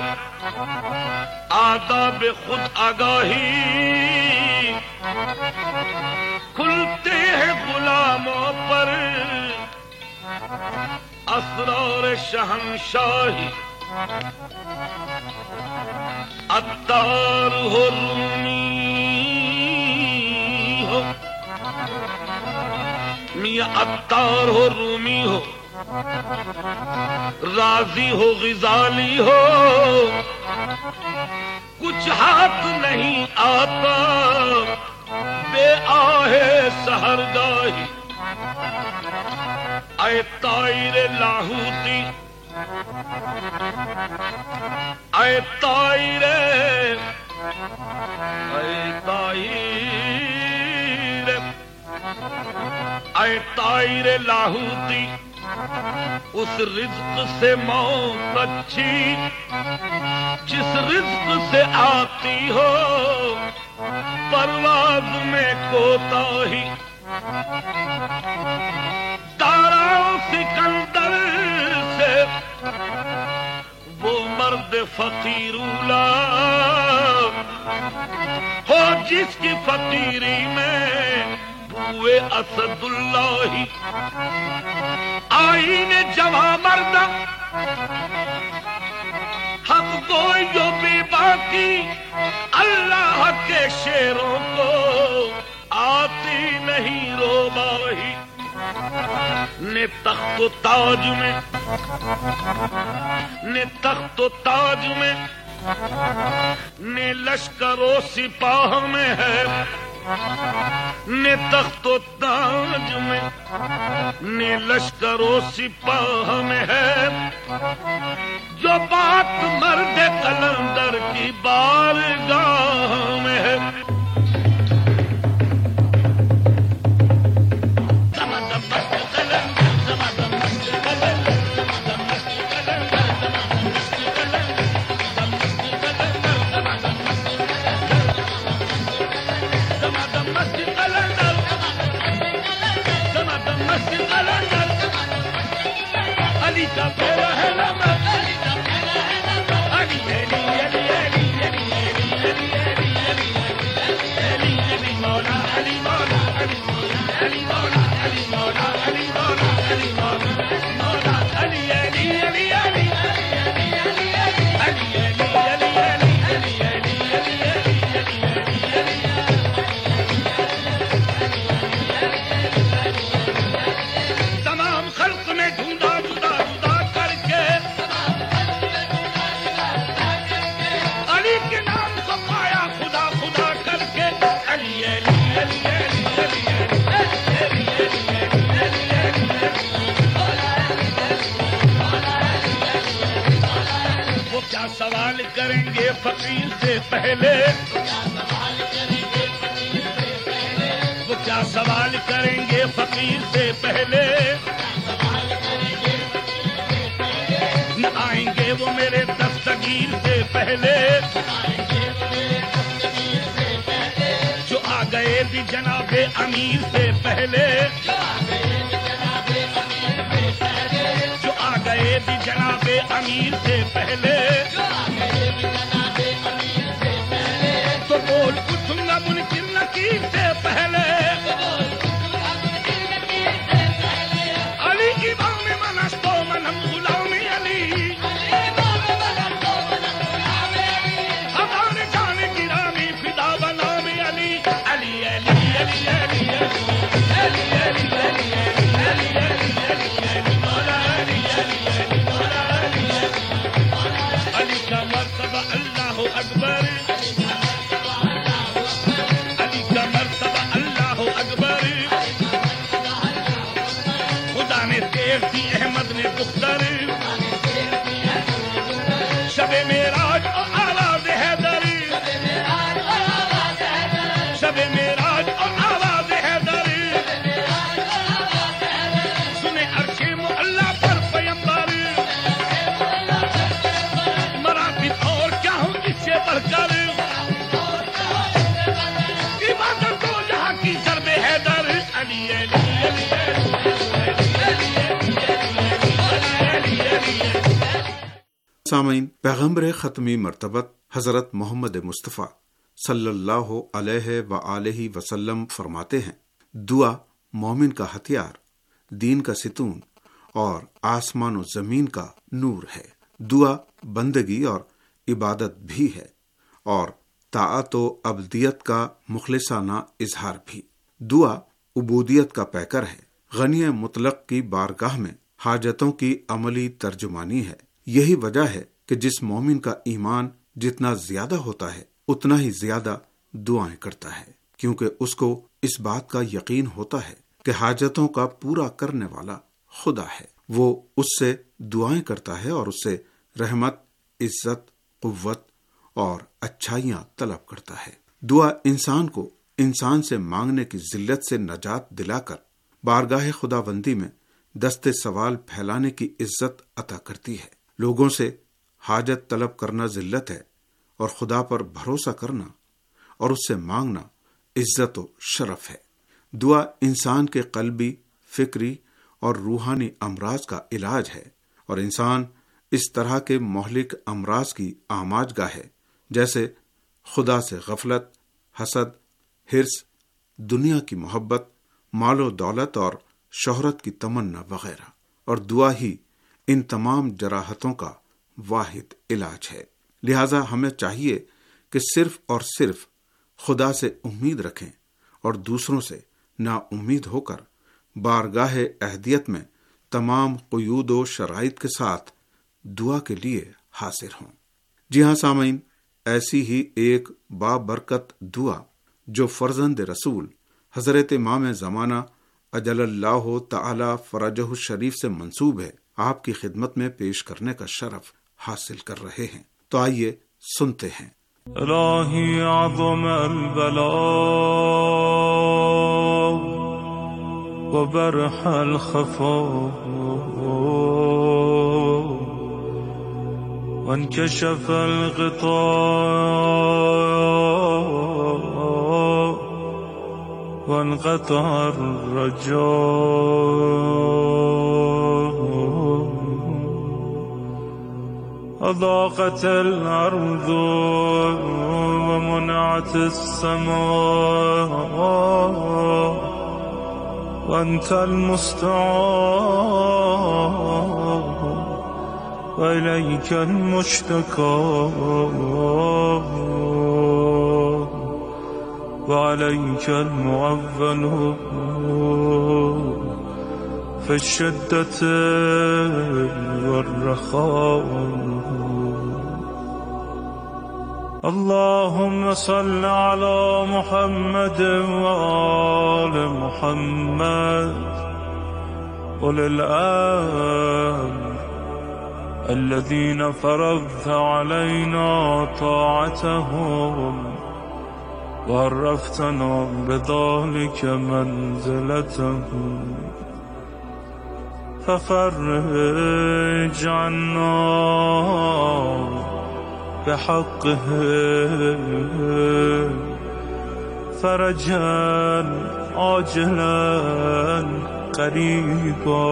آداب خود آگاہی، کھلتے ہیں غلاموں پر اسرار شہنشاہی، عطار ہو رومی ہو، میاں عطار ہو رومی ہو، رازی ہو غزالی ہو، کچھ ہاتھ نہیں آتا بے آہے سحرگاہی، اے طائر لاہوتی اے طائر اے طائر لاہوتی، اس رزق سے موت اچھی جس رزق سے آتی ہو پرواز میں کوتاہی، دارا سکندر سے وہ مرد فقیر اولا ہو جس کی فقیری میں بوئے اسد اللہ، آئین جواں مرد حق گوئی جو بھی باقی، اللہ کے شیروں کو آتی نہیں روباہی، نے تخت و تاج میں نے تخت و تاج میں نے لشکر و سپاہ میں ہے، نے تخت و تاج میں نے لشکر و سپاہ میں ہے، جو بات مرد قلندر کی بارگاہ میں ہے، علی کا پیرا ہے نمک، علی علی علی علی علی علی علی مولا علی مولا علی علی مولا علی مولا علی مولا علی مولا علی علی علی علی سوال کریں گے فقیر سے پہلے، وہ کیا سوال کریں گے فقیر سے پہلے، نہ آئیں گے وہ میرے دستگیر سے پہلے، جو آ گئے بھی جناب امیر سے پہلے، جو آ گئے بھی جناب امیر سے پہلے، تو بول اٹھوں گا منکر نکیر سے پہلے، علی کی باؤں میں منشتو منم غلام علی، ہزار جان گرامی فدا بنام علی، علی علی علی علی معراج اور آواز حیدری، شب معراج اور آواز حیدری، سنے عرش معلا پر پیمبر، مراتب اور کیا ہوں اس سے بڑھ کر، عبادت دو جہاں کی ضرب حیدر، علی علی علی سامعین، پیغمبر ختمی مرتبت حضرت محمد مصطفیٰ صلی اللہ علیہ وآلہ وسلم فرماتے ہیں، دعا مومن کا ہتھیار، دین کا ستون اور آسمان و زمین کا نور ہے۔ دعا بندگی اور عبادت بھی ہے اور طاعت و عبدیت کا مخلصانہ اظہار بھی۔ دعا عبودیت کا پیکر ہے، غنی مطلق کی بارگاہ میں حاجتوں کی عملی ترجمانی ہے۔ یہی وجہ ہے کہ جس مومن کا ایمان جتنا زیادہ ہوتا ہے اتنا ہی زیادہ دعائیں کرتا ہے، کیونکہ اس کو اس بات کا یقین ہوتا ہے کہ حاجتوں کا پورا کرنے والا خدا ہے۔ وہ اس سے دعائیں کرتا ہے اور اس سے رحمت، عزت، قوت اور اچھائیاں طلب کرتا ہے۔ دعا انسان کو انسان سے مانگنے کی ذلت سے نجات دلا کر بارگاہ خداوندی میں دست سوال پھیلانے کی عزت عطا کرتی ہے۔ لوگوں سے حاجت طلب کرنا ذلت ہے اور خدا پر بھروسہ کرنا اور اس سے مانگنا عزت و شرف ہے۔ دعا انسان کے قلبی، فکری اور روحانی امراض کا علاج ہے اور انسان اس طرح کے مہلک امراض کی آماج گاہ ہے جیسے خدا سے غفلت، حسد، حرص، دنیا کی محبت، مال و دولت اور شہرت کی تمنا وغیرہ، اور دعا ہی ان تمام جراحتوں کا واحد علاج ہے۔ لہذا ہمیں چاہیے کہ صرف اور صرف خدا سے امید رکھیں اور دوسروں سے نا امید ہو کر بارگاہ اہدیت میں تمام قیود و شرائط کے ساتھ دعا کے لیے حاضر ہوں۔ جی ہاں سامعین، ایسی ہی ایک بابرکت دعا جو فرزند رسول حضرت امام زمانہ اجل اللہ تعالی فرجہ الشریف سے منسوب ہے، آپ کی خدمت میں پیش کرنے کا شرف حاصل کر رہے ہیں۔ تو آئیے سنتے ہیں۔ الہی اعظم البلاء وبرح الخفاء وانكشف الغطاء وانقطع الرجاء أضاقت الأرض ومنعت السماء وأنت المستعان وإليك المشتكى وعليك المعول في الشدة والرخاء اللهم صل على محمد وآل محمد أولي الأمر الذين فرضت علينا طاعتهم وعرفتنا بذلك منزلتهم ففرج عنا بحقه فرجا عاجلا قريبا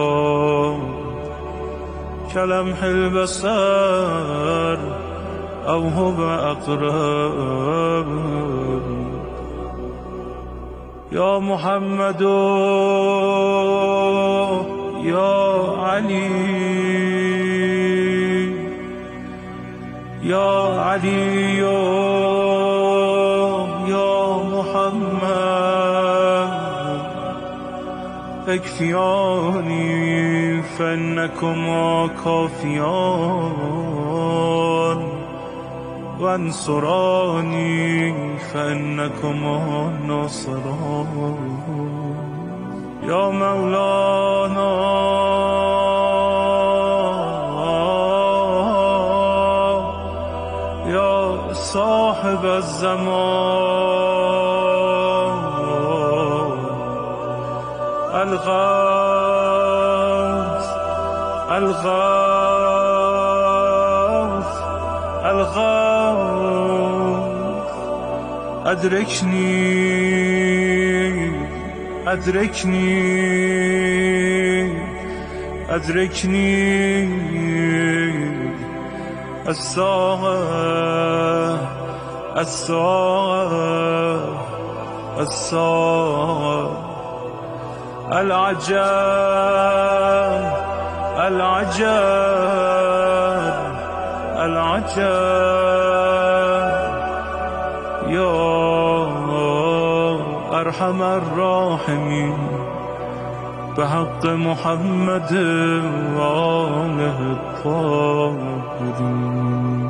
كلمح البصر أو هو أقرب يا محمد يا علي يا علي يا محمد اكفياني فإنكما كافيان وانصراني فإنكما ناصران يا مولانا یا صاحب الزمان الغوث الغوث الغوث أدركني أدركني أدركني الساعة الساعة الساعة العجب العجب العجب يا أرحم الراحمين بحق محمد وآله الطاهرين.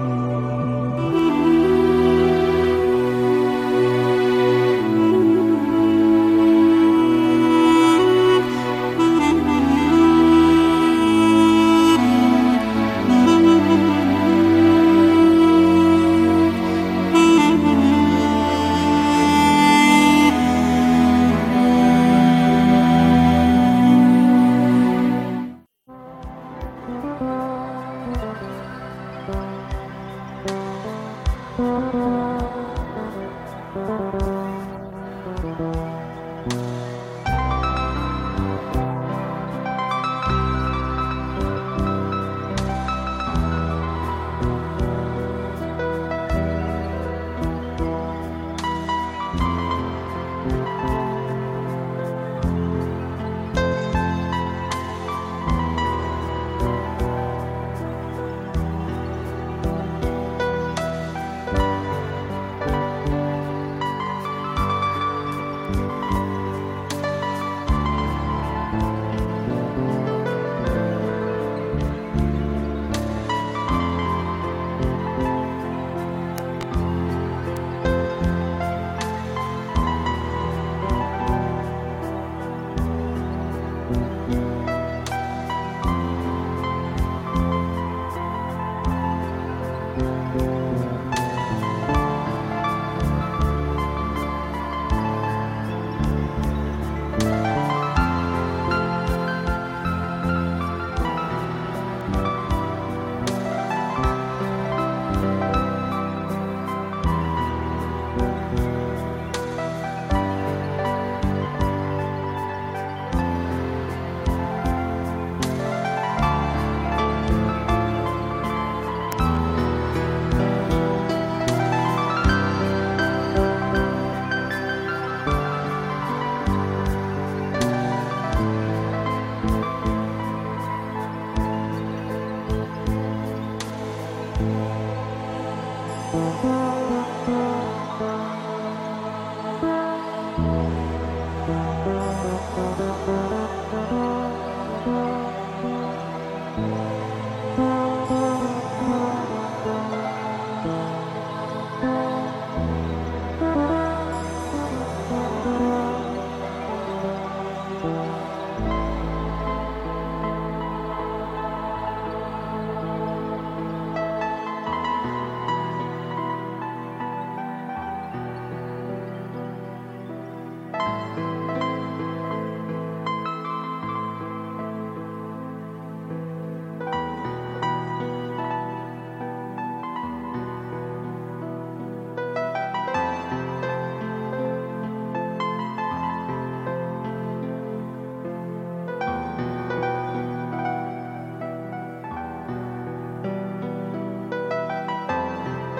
Thank you.